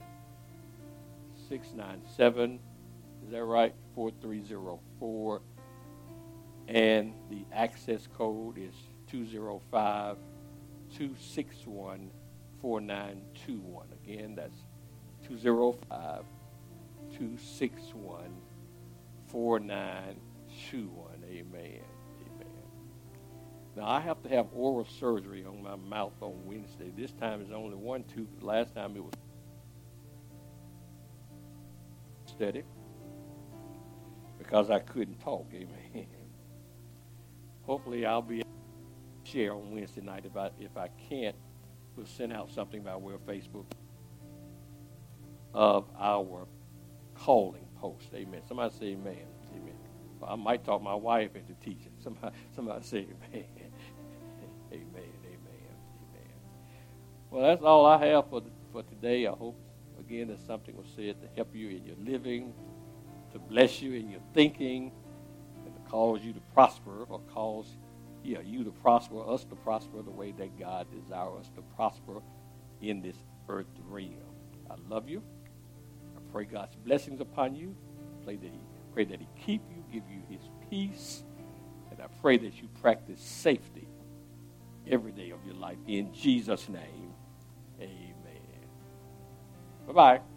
six nine seven, is that right? four three zero four. And the access code is two zero five, two six one, four nine two one. Again, that's two zero five, two six one, four nine two one. Amen. Now, I have to have oral surgery on my mouth on Wednesday. This time is only one tooth. Last time it was steady because I couldn't talk. Amen. Hopefully, I'll be able to share on Wednesday night. If I, if I can't, we'll send out something by way of Facebook of our calling post. Amen. Somebody say amen. Amen. Well, I might talk my wife into teaching. Somebody, somebody say amen. Amen, amen, amen. Well, that's all I have for for today. I hope, again, that something was said to help you in your living, to bless you in your thinking, and to cause you to prosper, or cause yeah, you to prosper, us to prosper the way that God desires us to prosper in this earth realm. I love you. I pray God's blessings upon you. Pray that He, pray that He keep you, give you His peace, and I pray that you practice safety every day of your life. In Jesus' name, amen. Bye-bye.